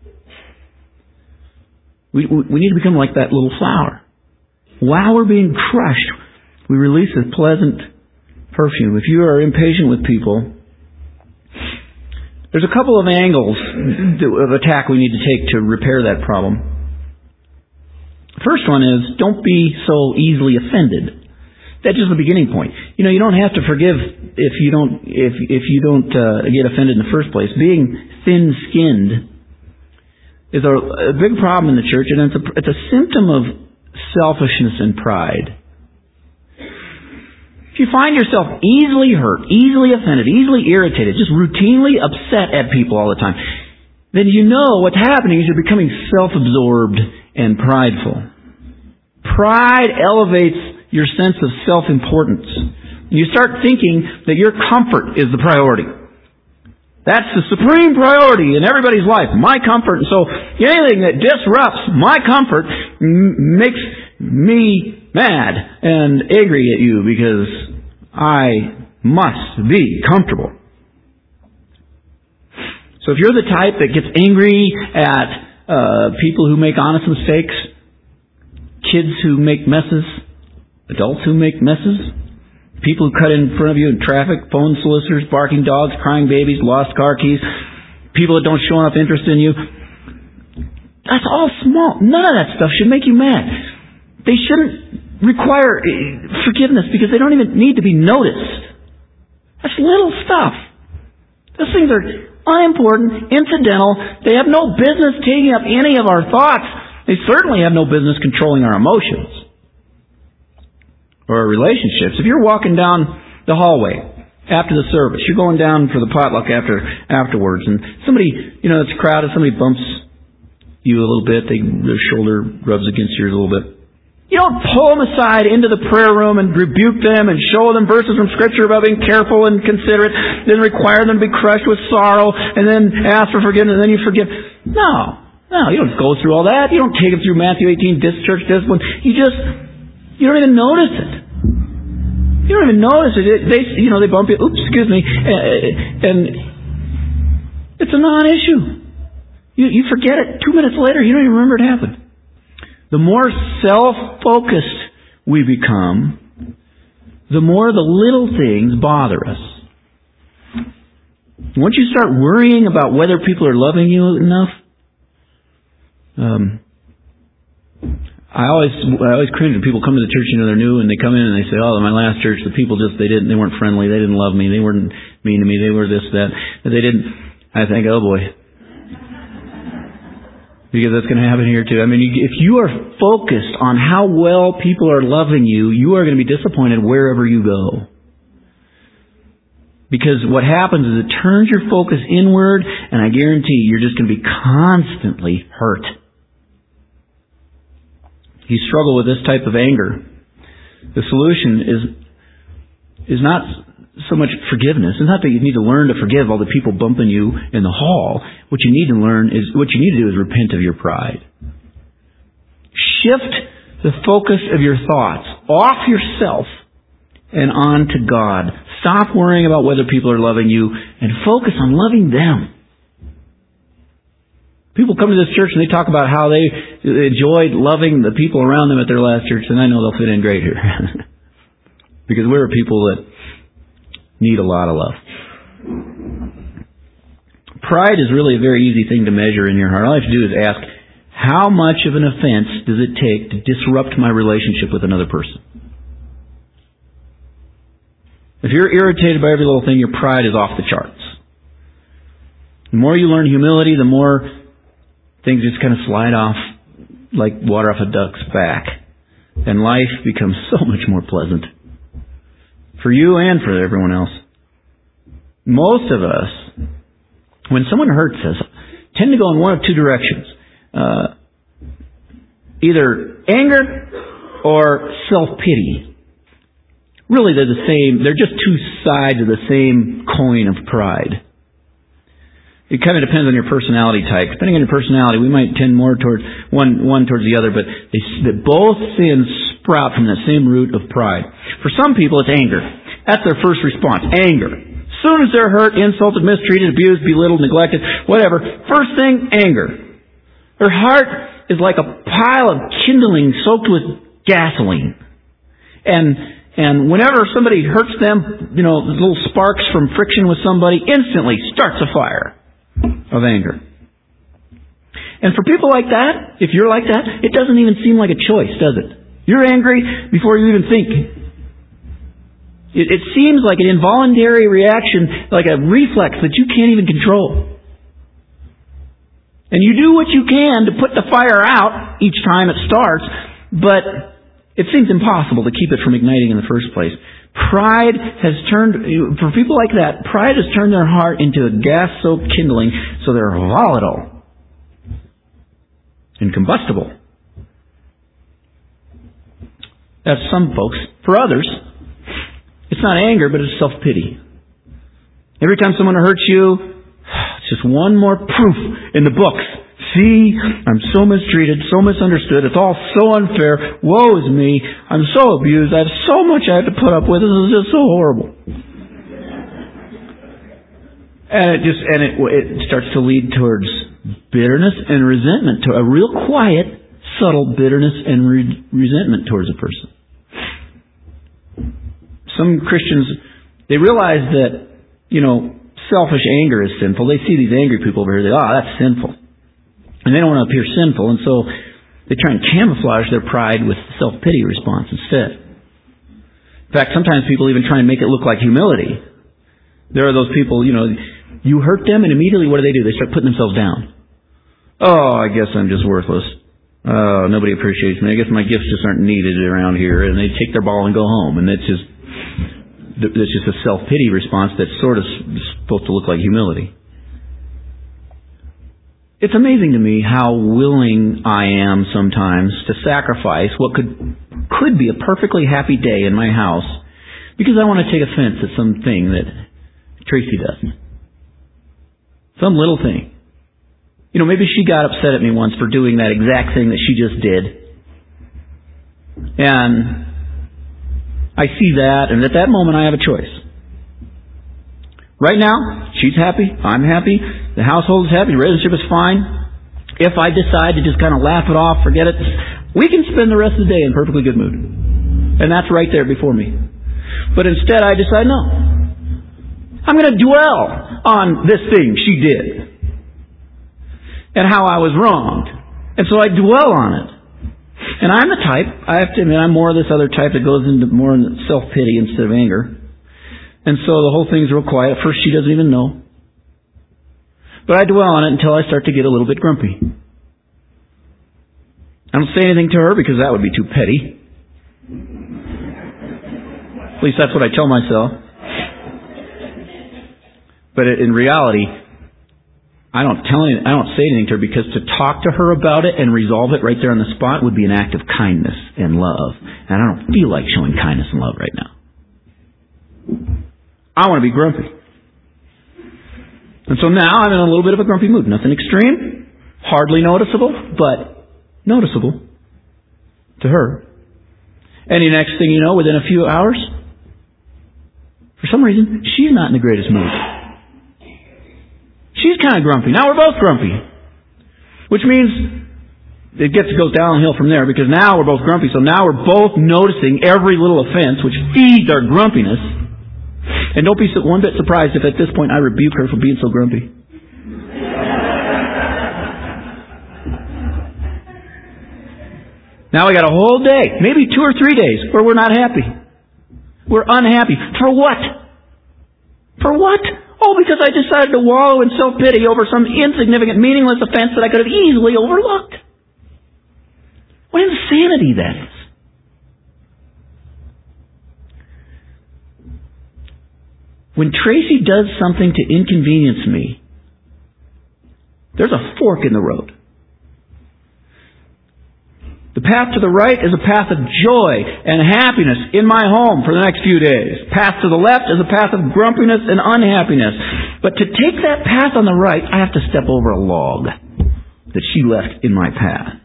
We, we need to become like that little flower. While we're being crushed, we release a pleasant perfume. If you are impatient with people, there's a couple of angles of attack we need to take to repair that problem. First one is, don't be so easily offended. That's just the beginning point. You know, you don't have to forgive if you don't if if you don't uh, get offended in the first place. Being thin-skinned is a, a big problem in the church, and it's a, it's a symptom of selfishness and pride. If you find yourself easily hurt, easily offended, easily irritated, just routinely upset at people all the time, then you know what's happening is you're becoming self-absorbed and prideful. Pride elevates your sense of self-importance. You start thinking that your comfort is the priority. That's the supreme priority in everybody's life, my comfort. And so anything that disrupts my comfort m- makes me mad and angry at you because I must be comfortable. So if you're the type that gets angry at uh, people who make honest mistakes, kids who make messes, adults who make messes, people who cut in front of you in traffic, phone solicitors, barking dogs, crying babies, lost car keys, people that don't show enough interest in you, that's all small. None of that stuff should make you mad. They shouldn't require forgiveness because they don't even need to be noticed. That's little stuff. Those things are unimportant, incidental. They have no business taking up any of our thoughts. They certainly have no business controlling our emotions or our relationships. If you're walking down the hallway after the service, you're going down for the potluck after afterwards, and somebody, you know, it's crowded, somebody bumps you a little bit, they, their shoulder rubs against yours a little bit. You don't pull them aside into the prayer room and rebuke them and show them verses from Scripture about being careful and considerate, then require them to be crushed with sorrow, and then ask for forgiveness, and then you forgive. No. No, you don't go through all that. You don't take them through Matthew eighteen, dis- church discipline. You just, you don't even notice it. You don't even notice it. They, you know, they bump you. Oops, excuse me. And it's a non-issue. You, you forget it. Two minutes later, you don't even remember it happened. The more self-focused we become, the more the little things bother us. Once you start worrying about whether people are loving you enough, um, I always I always cringe when people come to the church, you know, they're new, and they come in and they say, "Oh, my last church, the people just they didn't they weren't friendly, they didn't love me, they weren't mean to me, they were this that, but they didn't." I think, oh boy. Because that's going to happen here too. I mean, if you are focused on how well people are loving you, you are going to be disappointed wherever you go. Because what happens is it turns your focus inward, and I guarantee you're just going to be constantly hurt. You struggle with this type of anger. The solution is is not so much forgiveness. It's not that you need to learn to forgive all the people bumping you in the hall. What you need to learn is, what you need to do is repent of your pride. Shift the focus of your thoughts off yourself and on to God. Stop worrying about whether people are loving you and focus on loving them. People come to this church and they talk about how they enjoyed loving the people around them at their last church, and I know they'll fit in great here. Because we're people that need a lot of love. Pride is really a very easy thing to measure in your heart. All you have to do is ask, how much of an offense does it take to disrupt my relationship with another person? If you're irritated by every little thing, your pride is off the charts. The more you learn humility, the more things just kind of slide off like water off a duck's back. And life becomes so much more pleasant. For you and for everyone else. Most of us, when someone hurts us, tend to go in one of two directions. Uh, either anger or self-pity. Really, they're the same. They're just two sides of the same coin of pride. It kind of depends on your personality type. Depending on your personality, we might tend more towards one one towards the other, but they, they both sins sprout from the same root of pride. For some people, it's anger. That's their first response, anger. As soon as they're hurt, insulted, mistreated, abused, belittled, neglected, whatever, first thing, anger. Their heart is like a pile of kindling soaked with gasoline. And and whenever somebody hurts them, you know, little sparks from friction with somebody, instantly starts a fire of anger. And for people like that, if you're like that, it doesn't even seem like a choice, does it? You're angry before you even think. It, it seems like an involuntary reaction, like a reflex that you can't even control. And you do what you can to put the fire out each time it starts, but it seems impossible to keep it from igniting in the first place. Pride has turned, for people like that, pride has turned their heart into a gas-soaked kindling, so they're volatile and combustible. That's some folks. For others, it's not anger, but it's self-pity. Every time someone hurts you, it's just one more proof in the books. See, I'm so mistreated, so misunderstood. It's all so unfair. Woe is me. I'm so abused. I have so much I have to put up with. This is just so horrible. And it just and it it starts to lead towards bitterness and resentment, to a real quiet, subtle bitterness and re- resentment towards a person. Some Christians, they realize that, you know, selfish anger is sinful. They see these angry people over here. They go, oh, that's sinful. And they don't want to appear sinful, and so they try and camouflage their pride with self-pity response instead. In fact, sometimes people even try and make it look like humility. There are those people, you know, you hurt them, and immediately what do they do? They start putting themselves down. Oh, I guess I'm just worthless. Oh, nobody appreciates me. I guess my gifts just aren't needed around here. And they take their ball and go home, and that's just that's just a self-pity response that's sort of supposed to look like humility. It's amazing to me how willing I am sometimes to sacrifice what could could be a perfectly happy day in my house because I want to take offense at something that Tracy does. Some little thing. You know, maybe she got upset at me once for doing that exact thing that she just did. And I see that, and at that moment I have a choice. Right now, she's happy, I'm happy, the household is happy, the relationship is fine. If I decide to just kind of laugh it off, forget it, we can spend the rest of the day in perfectly good mood. And that's right there before me. But instead I decide, no. I'm going to dwell on this thing she did. And how I was wronged. And so I dwell on it. And I'm the type, I have to admit, I'm more of this other type that goes into more self-pity instead of anger. And so the whole thing's real quiet. At first she doesn't even know. But I dwell on it until I start to get a little bit grumpy. I don't say anything to her because that would be too petty. At least that's what I tell myself. But in reality, I don't tell any, I don't say anything to her because to talk to her about it and resolve it right there on the spot would be an act of kindness and love. And I don't feel like showing kindness and love right now. I want to be grumpy. And so now I'm in a little bit of a grumpy mood. Nothing extreme, hardly noticeable, but noticeable to her. And the next thing you know, within a few hours, for some reason, she's not in the greatest mood. She's kind of grumpy. Now we're both grumpy. Which means it gets to go downhill from there because now we're both grumpy. So now we're both noticing every little offense, which feeds our grumpiness. And don't be one bit surprised if at this point I rebuke her for being so grumpy. Now we got a whole day, maybe two or three days, where we're not happy. We're unhappy. For what? For what? Oh, because I decided to wallow in self-pity over some insignificant, meaningless offense that I could have easily overlooked. What insanity that is. When Tracy does something to inconvenience me, there's a fork in the road. The path to the right is a path of joy and happiness in my home for the next few days. Path to the left is a path of grumpiness and unhappiness. But to take that path on the right, I have to step over a log that she left in my path.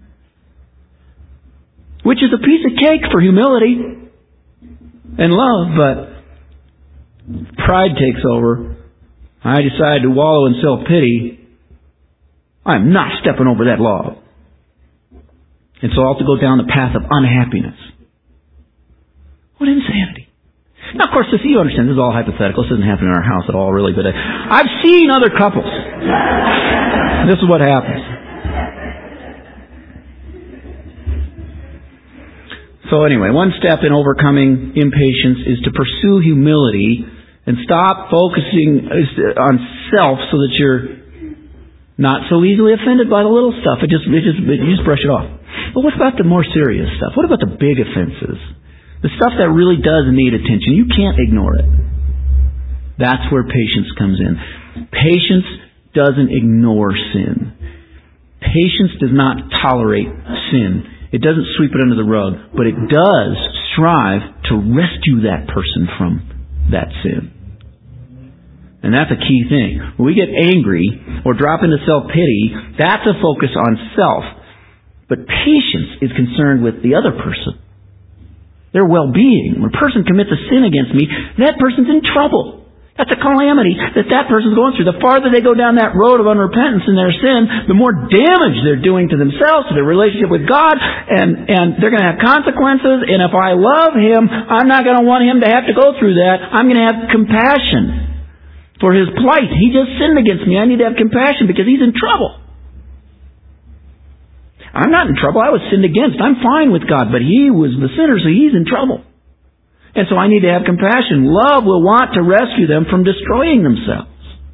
Which is a piece of cake for humility and love, but pride takes over. I decide to wallow in self-pity. I'm not stepping over that log. And so I'll have to go down the path of unhappiness. What insanity. Now, of course, this, you understand, this is all hypothetical. This doesn't happen in our house at all, really. But I, I've seen other couples. This is what happens. So anyway, one step in overcoming impatience is to pursue humility and stop focusing on self so that you're Not so easily offended by the little stuff. It just, it just, it, you just brush it off. But what about the more serious stuff? What about the big offenses? The stuff that really does need attention. You can't ignore it. That's where patience comes in. Patience doesn't ignore sin. Patience does not tolerate sin. It doesn't sweep it under the rug, but it does strive to rescue that person from that sin. And that's a key thing. When we get angry or drop into self-pity, that's a focus on self. But patience is concerned with the other person, their well-being. When a person commits a sin against me, that person's in trouble. That's a calamity that that person's going through. The farther they go down that road of unrepentance in their sin, the more damage they're doing to themselves, to their relationship with God, and, and they're going to have consequences. And if I love Him, I'm not going to want Him to have to go through that. I'm going to have compassion for His plight. He just sinned against me. I need to have compassion because He's in trouble. I'm not in trouble. I was sinned against. I'm fine with God, but He was the sinner, so He's in trouble. And so I need to have compassion. Love will want to rescue them from destroying themselves.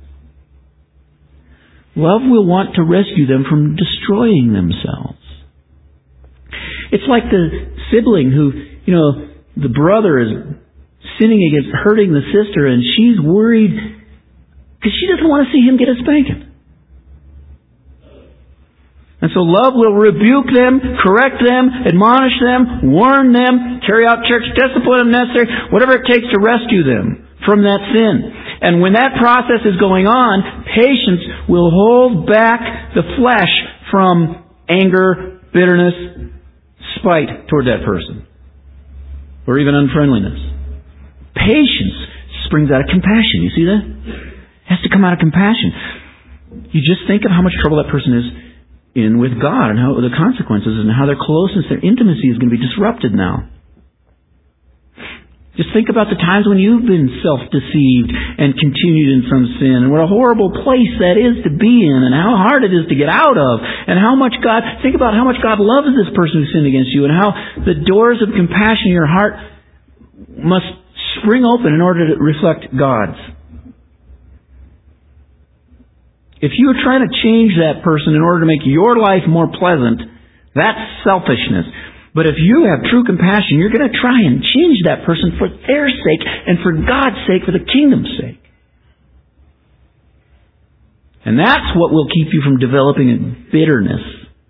Love will want to rescue them from destroying themselves. It's like the sibling who, you know, the brother is sinning against hurting the sister, and she's worried because she doesn't want to see him get a spanking. And so love will rebuke them, correct them, admonish them, warn them, carry out church discipline if necessary, whatever it takes to rescue them from that sin. And when that process is going on, patience will hold back the flesh from anger, bitterness, spite toward that person, or even unfriendliness. Patience springs out of compassion. You see that? It has to come out of compassion. You just think of how much trouble that person is in with God and how the consequences and how their closeness, their intimacy is going to be disrupted now. Just think about the times when you've been self-deceived and continued in some sin, and what a horrible place that is to be in, and how hard it is to get out of, and how much God, think about how much God loves this person who sinned against you, and how the doors of compassion in your heart must spring open in order to reflect God's. If you're trying to change that person in order to make your life more pleasant, that's selfishness. But if you have true compassion, you're going to try and change that person for their sake and for God's sake, for the kingdom's sake. And that's what will keep you from developing a bitterness.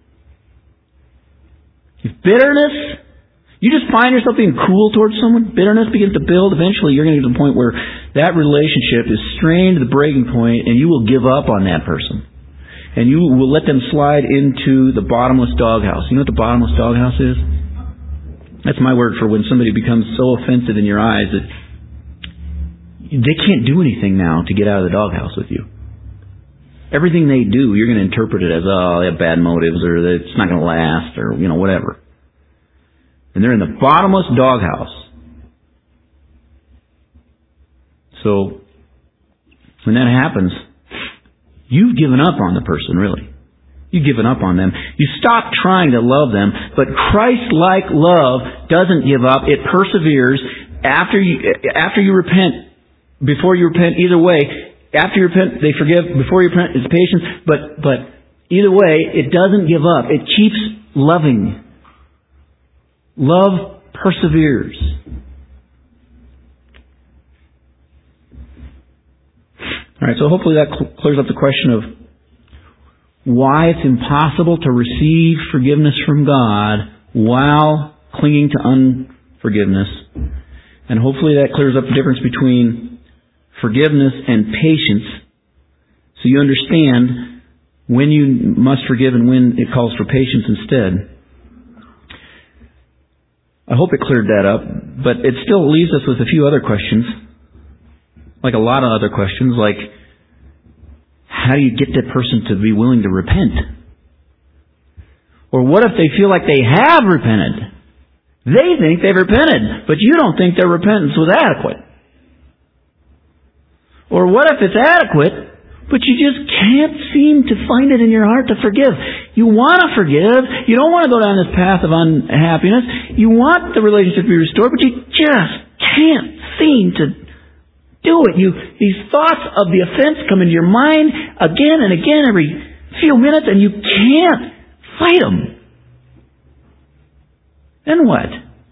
If bitterness, you just find yourself being cool towards someone, bitterness begins to build, eventually you're going to get to the point where that relationship is strained to the breaking point, and you will give up on that person. And you will let them slide into the bottomless doghouse. You know what the bottomless doghouse is? That's my word for when somebody becomes so offensive in your eyes that they can't do anything now to get out of the doghouse with you. Everything they do, you're going to interpret it as, oh, they have bad motives, or that it's not going to last, or, you know, whatever. And they're in the bottomless doghouse. So, when that happens, you've given up on the person, really. You've given up on them. You stop trying to love them, but Christ-like love doesn't give up. It perseveres. After you, after you repent, before you repent, either way, after you repent, they forgive. Before you repent, it's patience. But, but either way, it doesn't give up. It keeps loving. Love perseveres. All right, so hopefully that cl- clears up the question of why it's impossible to receive forgiveness from God while clinging to unforgiveness. And hopefully that clears up the difference between forgiveness and patience, so you understand when you must forgive and when it calls for patience instead. I hope it cleared that up, but it still leaves us with a few other questions, like a lot of other questions, like how do you get that person to be willing to repent? Or what if they feel like they have repented? They think they've repented, but you don't think their repentance was adequate. Or what if it's adequate, but you just can't seem to find it in your heart to forgive? You want to forgive. You don't want to go down this path of unhappiness. You want the relationship to be restored, but you just can't seem to do it. You, these thoughts of the offense come into your mind again and again every few minutes and you can't fight them. Then what?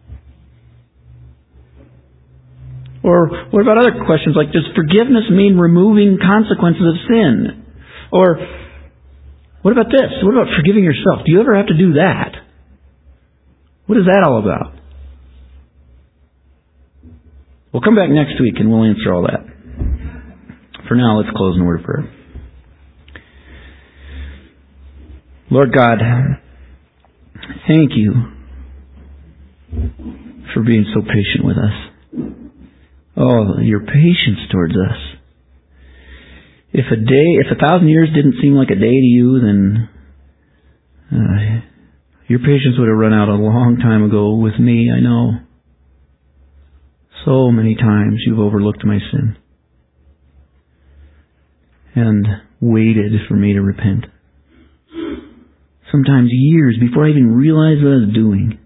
Or what about other questions like, does forgiveness mean removing consequences of sin? Or what about this? What about forgiving yourself? Do you ever have to do that? What is that all about? We'll come back next week and we'll answer all that. For now, let's close in a word of prayer. Lord God, thank you for being so patient with us. Oh, your patience towards us. If a day, if a thousand years didn't seem like a day to you, then uh, your patience would have run out a long time ago with me, I know. So many times you've overlooked my sin and waited for me to repent. Sometimes years before I even realized what I was doing.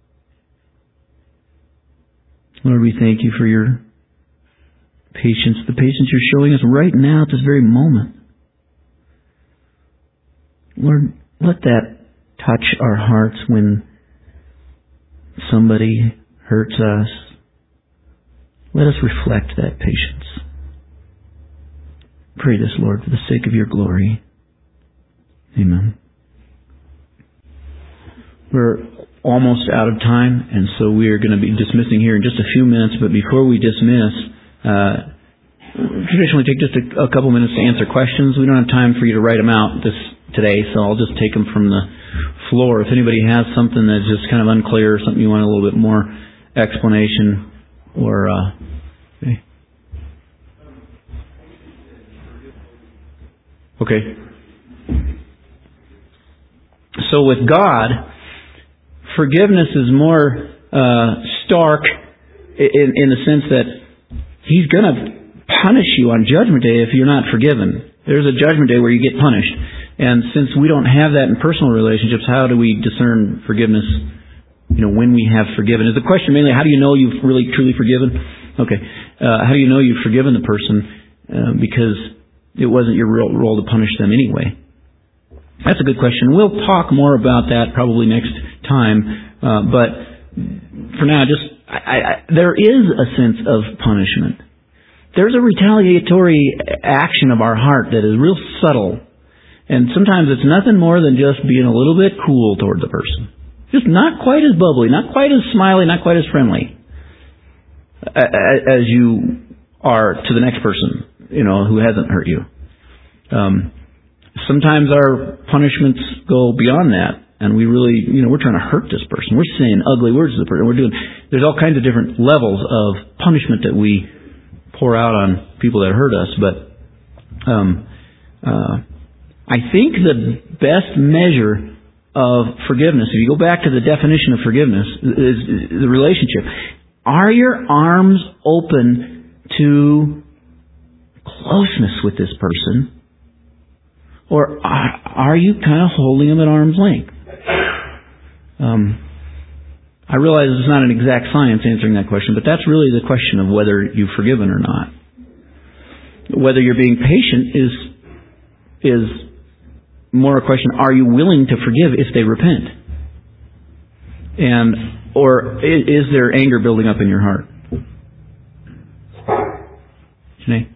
Lord, we thank you for your patience, the patience you're showing us right now at this very moment. Lord, let that touch our hearts when somebody hurts us. Let us reflect that patience. Pray this, Lord, for the sake of your glory. Amen. We're almost out of time, and so we are going to be dismissing here in just a few minutes. But before we dismiss, uh, traditionally take just a, a couple minutes to answer questions. We don't have time for you to write them out this today, so I'll just take them from the floor. If anybody has something that's just kind of unclear, or something you want a little bit more explanation, or uh, okay. okay. So with God, forgiveness is more uh, stark in, in the sense that He's going to punish you on Judgment Day if you're not forgiven. There's a Judgment Day where you get punished. And since we don't have that in personal relationships, how do we discern forgiveness, you know, when we have forgiven? Is the question mainly, how do you know you've really, truly forgiven? Okay. Uh, how do you know you've forgiven the person? Uh, because it wasn't your real role to punish them anyway. That's a good question. We'll talk more about that probably next time. Uh, but for now, just I, I, there is a sense of punishment. There's a retaliatory action of our heart that is real subtle. And sometimes it's nothing more than just being a little bit cool toward the person. Just not quite as bubbly, not quite as smiley, not quite as friendly as you are to the next person, you know, who hasn't hurt you. Um, sometimes our punishments go beyond that, and we really, you know, we're trying to hurt this person. We're saying ugly words to the person. We're doing. There's all kinds of different levels of punishment that we pour out on people that hurt us. But um, uh, I think the best measure of forgiveness, if you go back to the definition of forgiveness, is the relationship. Are your arms open to closeness with this person? Or are, are you kind of holding them at arm's length? Um, I realize it's not an exact science answering that question, but that's really the question of whether you've forgiven or not. Whether you're being patient is is more a question, are you willing to forgive if they repent? And or is there anger building up in your heart? Janae?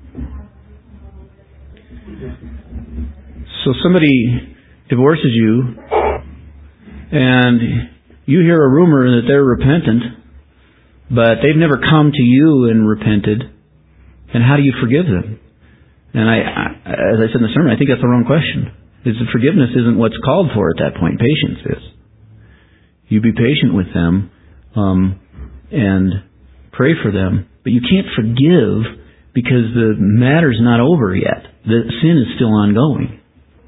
So somebody divorces you, and you hear a rumor that they're repentant, but they've never come to you and repented. And how do you forgive them? And I, I as I said in the sermon, I think that's the wrong question. Is that forgiveness isn't what's called for at that point. Patience is. You be patient with them um, and pray for them, but you can't forgive because the matter's not over yet. The sin is still ongoing.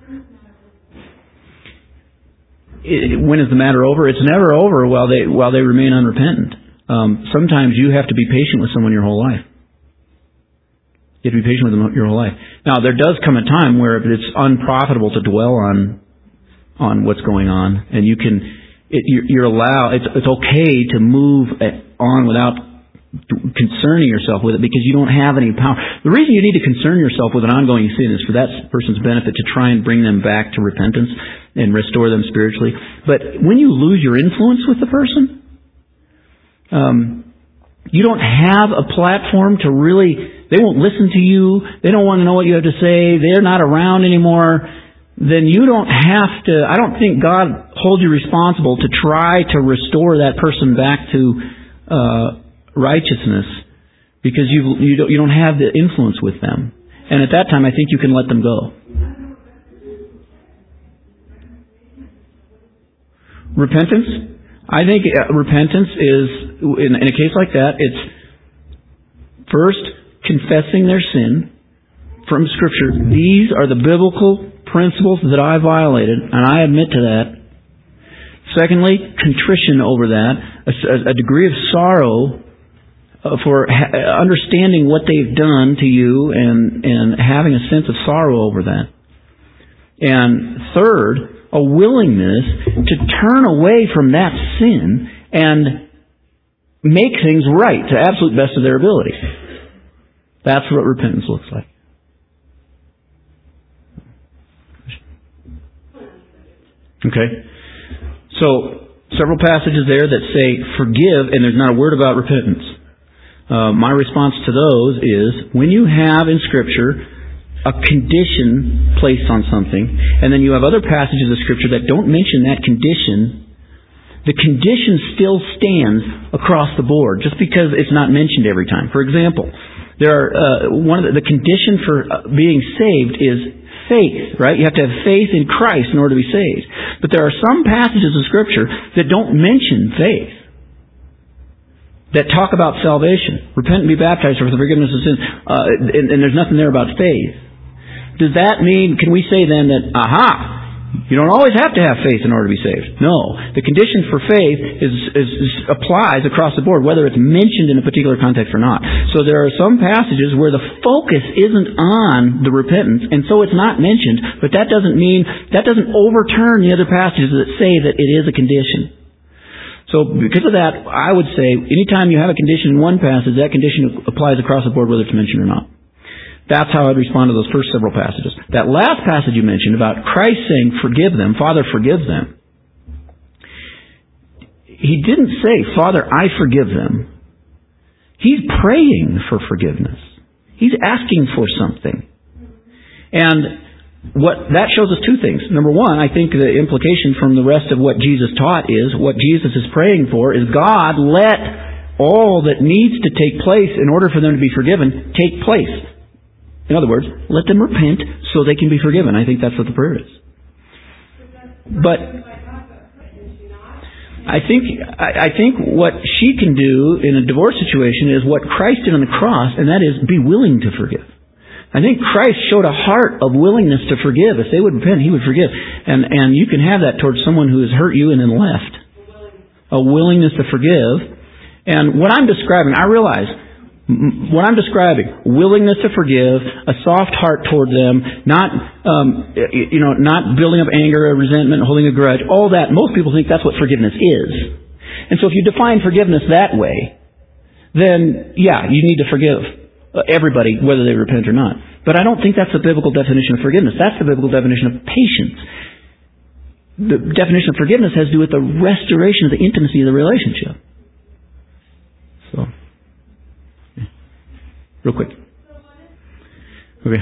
It, when is the matter over? It's never over while they while they remain unrepentant. Um, sometimes you have to be patient with someone your whole life. You have to be patient with them your whole life. Now, there does come a time where it's unprofitable to dwell on on what's going on, and you can it, you're, you're allowed. It's, it's okay to move on without concerning yourself with it because you don't have any power. The reason you need to concern yourself with an ongoing sin is for that person's benefit, to try and bring them back to repentance and restore them spiritually. But when you lose your influence with the person, um, you don't have a platform to really, they won't listen to you, they don't want to know what you have to say, they're not around anymore, then you don't have to, I don't think God holds you responsible to try to restore that person back to uh, righteousness, because you you don't, you don't have the influence with them. And at that time, I think you can let them go. Repentance? I think repentance is, in, in a case like that, it's first confessing their sin from Scripture. These are the biblical principles that I violated, and I admit to that. Secondly, contrition over that, a, a degree of sorrow for understanding what they've done to you and, and having a sense of sorrow over that. And third, a willingness to turn away from that sin and make things right to the absolute best of their ability. That's what repentance looks like. Okay? So, several passages there that say forgive, and there's not a word about repentance. Uh, my response to those is, when you have in Scripture a condition placed on something, and then you have other passages of Scripture that don't mention that condition, the condition still stands across the board, just because it's not mentioned every time. For example, there are uh, one of the, the condition for being saved is faith, right? You have to have faith in Christ in order to be saved. But there are some passages of Scripture that don't mention faith, that talk about salvation. Repent and be baptized for the forgiveness of sins. Uh, and, and there's nothing there about faith. Does that mean, can we say then that, aha, you don't always have to have faith in order to be saved? No. The condition for faith is, is, is applies across the board, whether it's mentioned in a particular context or not. So there are some passages where the focus isn't on the repentance, and so it's not mentioned, but that doesn't mean, that doesn't overturn the other passages that say that it is a condition. So because of that, I would say, anytime you have a condition in one passage, that condition applies across the board whether it's mentioned or not. That's how I'd respond to those first several passages. That last passage you mentioned about Christ saying, forgive them, Father, forgive them. He didn't say, Father, I forgive them. He's praying for forgiveness. He's asking for something. And what that shows us two things. Number one, I think the implication from the rest of what Jesus taught is, what Jesus is praying for is, God, let all that needs to take place in order for them to be forgiven take place. In other words, let them repent so they can be forgiven. I think that's what the prayer is. But I think I, I think what she can do in a divorce situation is what Christ did on the cross, and that is be willing to forgive. I think Christ showed a heart of willingness to forgive. If they would repent, He would forgive. And and you can have that towards someone who has hurt you and then left. A willingness to forgive. And what I'm describing, I realize, what I'm describing, willingness to forgive, a soft heart toward them, not, um, you know, not building up anger or resentment, holding a grudge, all that, most people think that's what forgiveness is. And so if you define forgiveness that way, then, yeah, you need to forgive everybody, whether they repent or not. But I don't think that's the biblical definition of forgiveness. That's the biblical definition of patience. The definition of forgiveness has to do with the restoration of the intimacy of the relationship. So, real quick. Okay.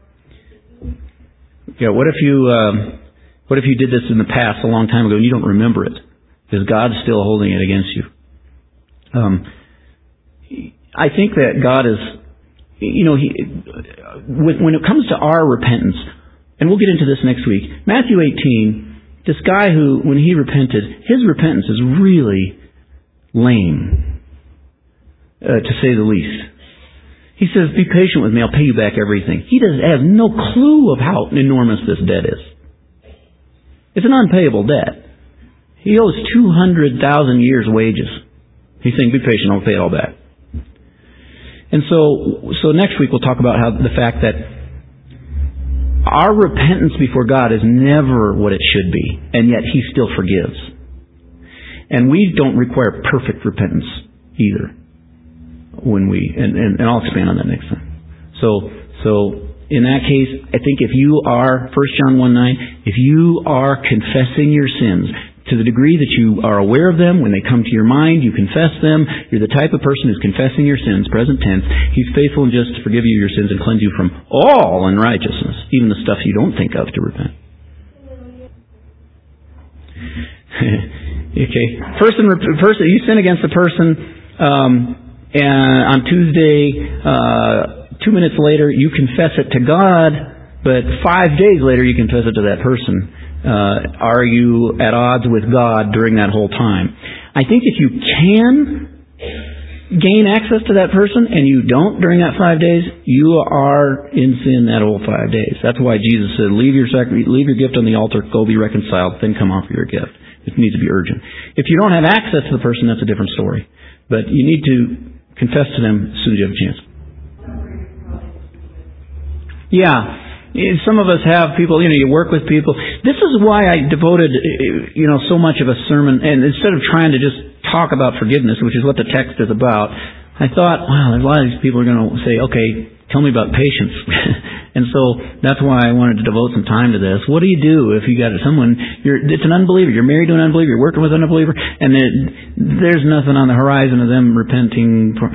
Yeah. What if you um, what if you did this in the past a long time ago and you don't remember it? Is God still holding it against you? Um, I think that God is, you know, He when, when it comes to our repentance, and we'll get into this next week. Matthew eighteen, this guy who, when he repented, his repentance is really lame, uh, to say the least. He says, be patient with me, I'll pay you back everything. He does, has no clue of how enormous this debt is. It's an unpayable debt. He owes two hundred thousand years' wages. He's saying, be patient, I'll pay it all back. And so, so next week we'll talk about how the fact that our repentance before God is never what it should be, and yet He still forgives. And we don't require perfect repentance either. when we, and, and, and I'll expand on that next time. So, so in that case, I think if you are, First John one nine, if you are confessing your sins to the degree that you are aware of them, when they come to your mind, you confess them, you're the type of person who's confessing your sins, present tense, He's faithful and just to forgive you your sins and cleanse you from all unrighteousness, even the stuff you don't think of to repent. Okay. Person, person, you sin against a person, um, and on Tuesday, uh, two minutes later, you confess it to God, but five days later, you confess it to that person. Uh, are you at odds with God during that whole time? I think if you can gain access to that person and you don't during that five days, you are in sin that whole five days. That's why Jesus said, leave your sacri- leave your gift on the altar, go be reconciled, then come offer your gift. It needs to be urgent. If you don't have access to the person, that's a different story. But you need to confess to them as soon as you have a chance. Yeah. Some of us have people, you know, you work with people. This is why I devoted, you know, so much of a sermon, and instead of trying to just talk about forgiveness, which is what the text is about, I thought, wow, a lot of these people are going to say, okay, tell me about patience. And so that's why I wanted to devote some time to this. What do you do if you got someone, you're, it's an unbeliever, you're married to an unbeliever, you're working with an unbeliever, and it, there's nothing on the horizon of them repenting. For...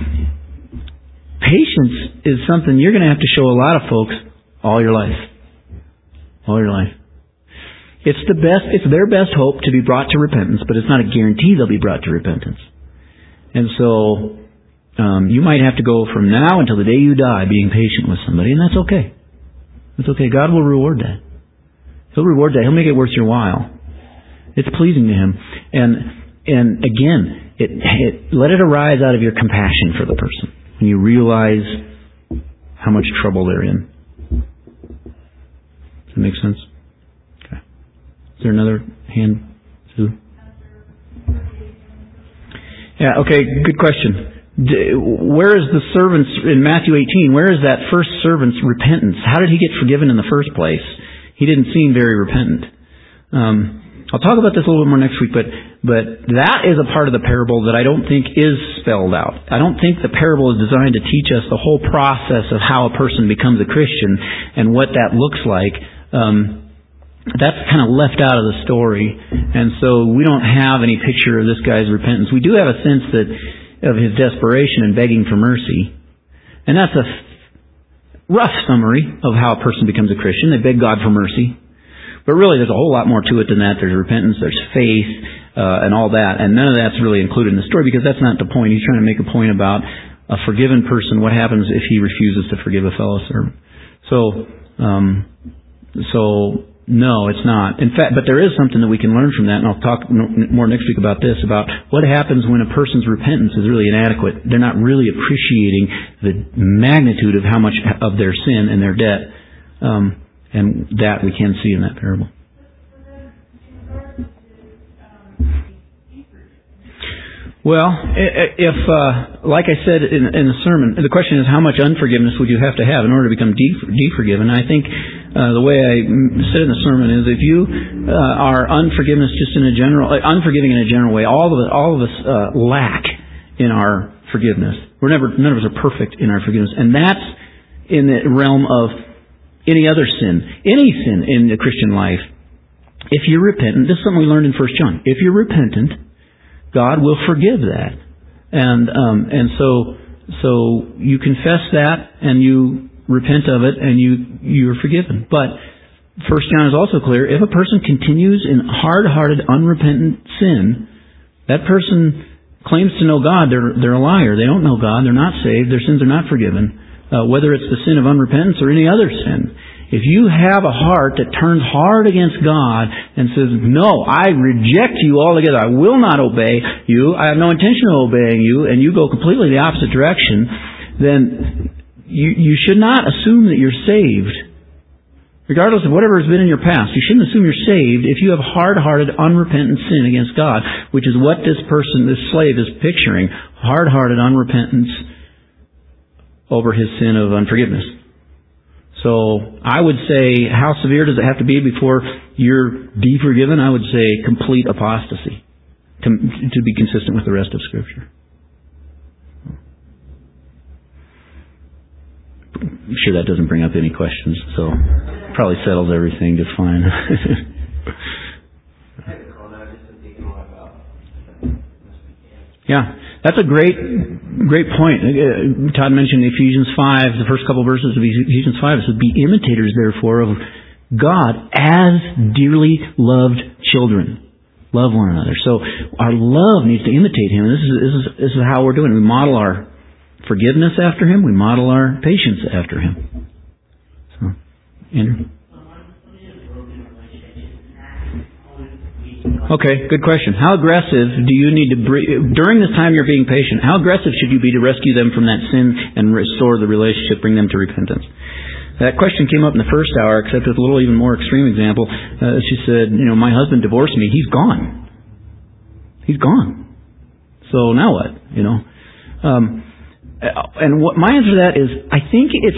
Patience is something you're going to have to show a lot of folks all your life. All your life. It's the best, it's their best hope to be brought to repentance, but it's not a guarantee they'll be brought to repentance. And so, um, you might have to go from now until the day you die being patient with somebody, and that's okay. That's okay. God will reward that. He'll reward that. He'll make it worth your while. It's pleasing to Him. And, and again, it, it, let it arise out of your compassion for the person. When you realize how much trouble they're in. Does that make sense? Okay. Is there another hand, Sue? Yeah, okay, good question. Where is the servant's, in Matthew eighteen, where is that first servant's repentance? How did he get forgiven in the first place? He didn't seem very repentant. Um, I'll talk about this a little bit more next week, but but that is a part of the parable that I don't think is spelled out. I don't think the parable is designed to teach us the whole process of how a person becomes a Christian and what that looks like. Um, that's kind of left out of the story, and so we don't have any picture of this guy's repentance. We do have a sense that of his desperation and begging for mercy, and that's a rough summary of how a person becomes a Christian. They beg God for mercy. But really, there's a whole lot more to it than that. There's repentance, there's faith, uh, and all that. And none of that's really included in the story because that's not the point. He's trying to make a point about a forgiven person. What happens if he refuses to forgive a fellow servant? So, um, so no, it's not. In fact, but there is something that we can learn from that, and I'll talk more next week about this, about what happens when a person's repentance is really inadequate. They're not really appreciating the magnitude of how much of their sin and their debt. Um, And that we can see in that parable. Well, if, uh, like I said in, in the sermon, the question is how much unforgiveness would you have to have in order to become de-forgiven? I think uh, the way I said in the sermon is if you uh, are unforgiveness just in a general, uh, unforgiving in a general way, all of us, all of us uh, lack in our forgiveness. We're never, none of us are perfect in our forgiveness, and that's in the realm of any other sin, any sin in the Christian life. If you're repentant, this is something we learned in First John. If you're repentant, God will forgive that, and um, and so so you confess that and you repent of it and you you're forgiven. But First John is also clear: if a person continues in hard-hearted, unrepentant sin, that person claims to know God. They're they're a liar. They don't know God. They're not saved. Their sins are not forgiven. Uh, whether it's the sin of unrepentance or any other sin. If you have a heart that turns hard against God and says, no, I reject you altogether, I will not obey you, I have no intention of obeying you, and you go completely the opposite direction, then you, you should not assume that you're saved. Regardless of whatever has been in your past, you shouldn't assume you're saved if you have hard-hearted, unrepentant sin against God, which is what this person, this slave is picturing. Hard-hearted unrepentance over his sin of unforgiveness. So I would say, how severe does it have to be before you're de-forgiven? I would say complete apostasy to, to be consistent with the rest of Scripture. I'm sure that doesn't bring up any questions, so probably settles everything just fine. Yeah, that's a great, great point. Uh, Todd mentioned Ephesians five, the first couple verses of Ephesians five. It says, "Be imitators, therefore, of God as dearly loved children." Love one another. So our love needs to imitate Him. This is this is this is how we're doing it. We model our forgiveness after Him. We model our patience after Him. So, Andrew. Okay, good question. How aggressive do you need to bring, during this time you're being patient, how aggressive should you be to rescue them from that sin and restore the relationship, bring them to repentance? That question came up in the first hour, except with a little even more extreme example. Uh, she said, you know, my husband divorced me. He's gone. He's gone. So now what? You know? Um, and what my answer to that is, I think it's,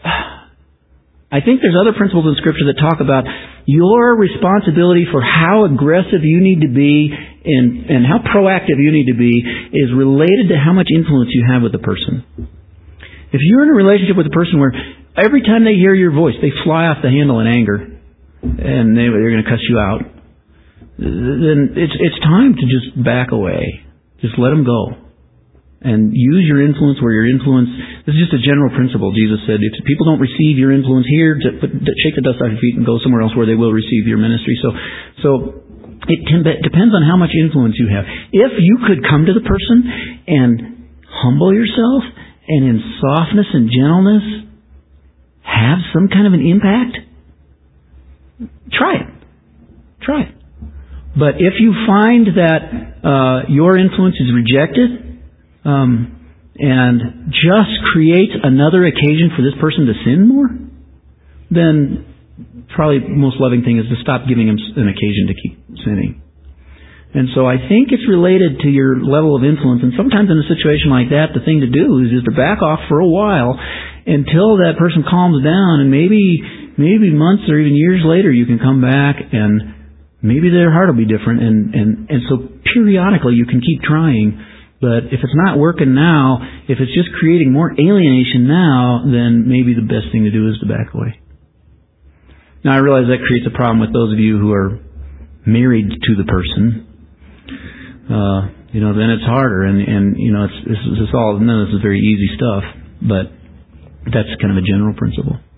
I think there's other principles in Scripture that talk about your responsibility for how aggressive you need to be and, and how proactive you need to be is related to how much influence you have with the person. If you're in a relationship with a person where every time they hear your voice, they fly off the handle in anger and they, they're going to cuss you out, then it's, it's time to just back away. Just let them go. And use your influence where your influence... This is just a general principle. Jesus said, if people don't receive your influence here, to, to shake the dust off your feet and go somewhere else where they will receive your ministry. So so it can, depends on how much influence you have. If you could come to the person and humble yourself and in softness and gentleness have some kind of an impact, try it. Try it. But if you find that uh, your influence is rejected, Um, and just creates another occasion for this person to sin more, then probably the most loving thing is to stop giving him an occasion to keep sinning. And so I think it's related to your level of influence. And sometimes in a situation like that, the thing to do is just to back off for a while until that person calms down, and maybe maybe months or even years later you can come back and maybe their heart will be different. And, and, and so periodically you can keep trying. But if it's not working now, if it's just creating more alienation now, then maybe the best thing to do is to back away. Now I realize that creates a problem with those of you who are married to the person. Uh, you know, then it's harder, and, and you know, it's, it's, it's all, none of this is very easy stuff, but that's kind of a general principle.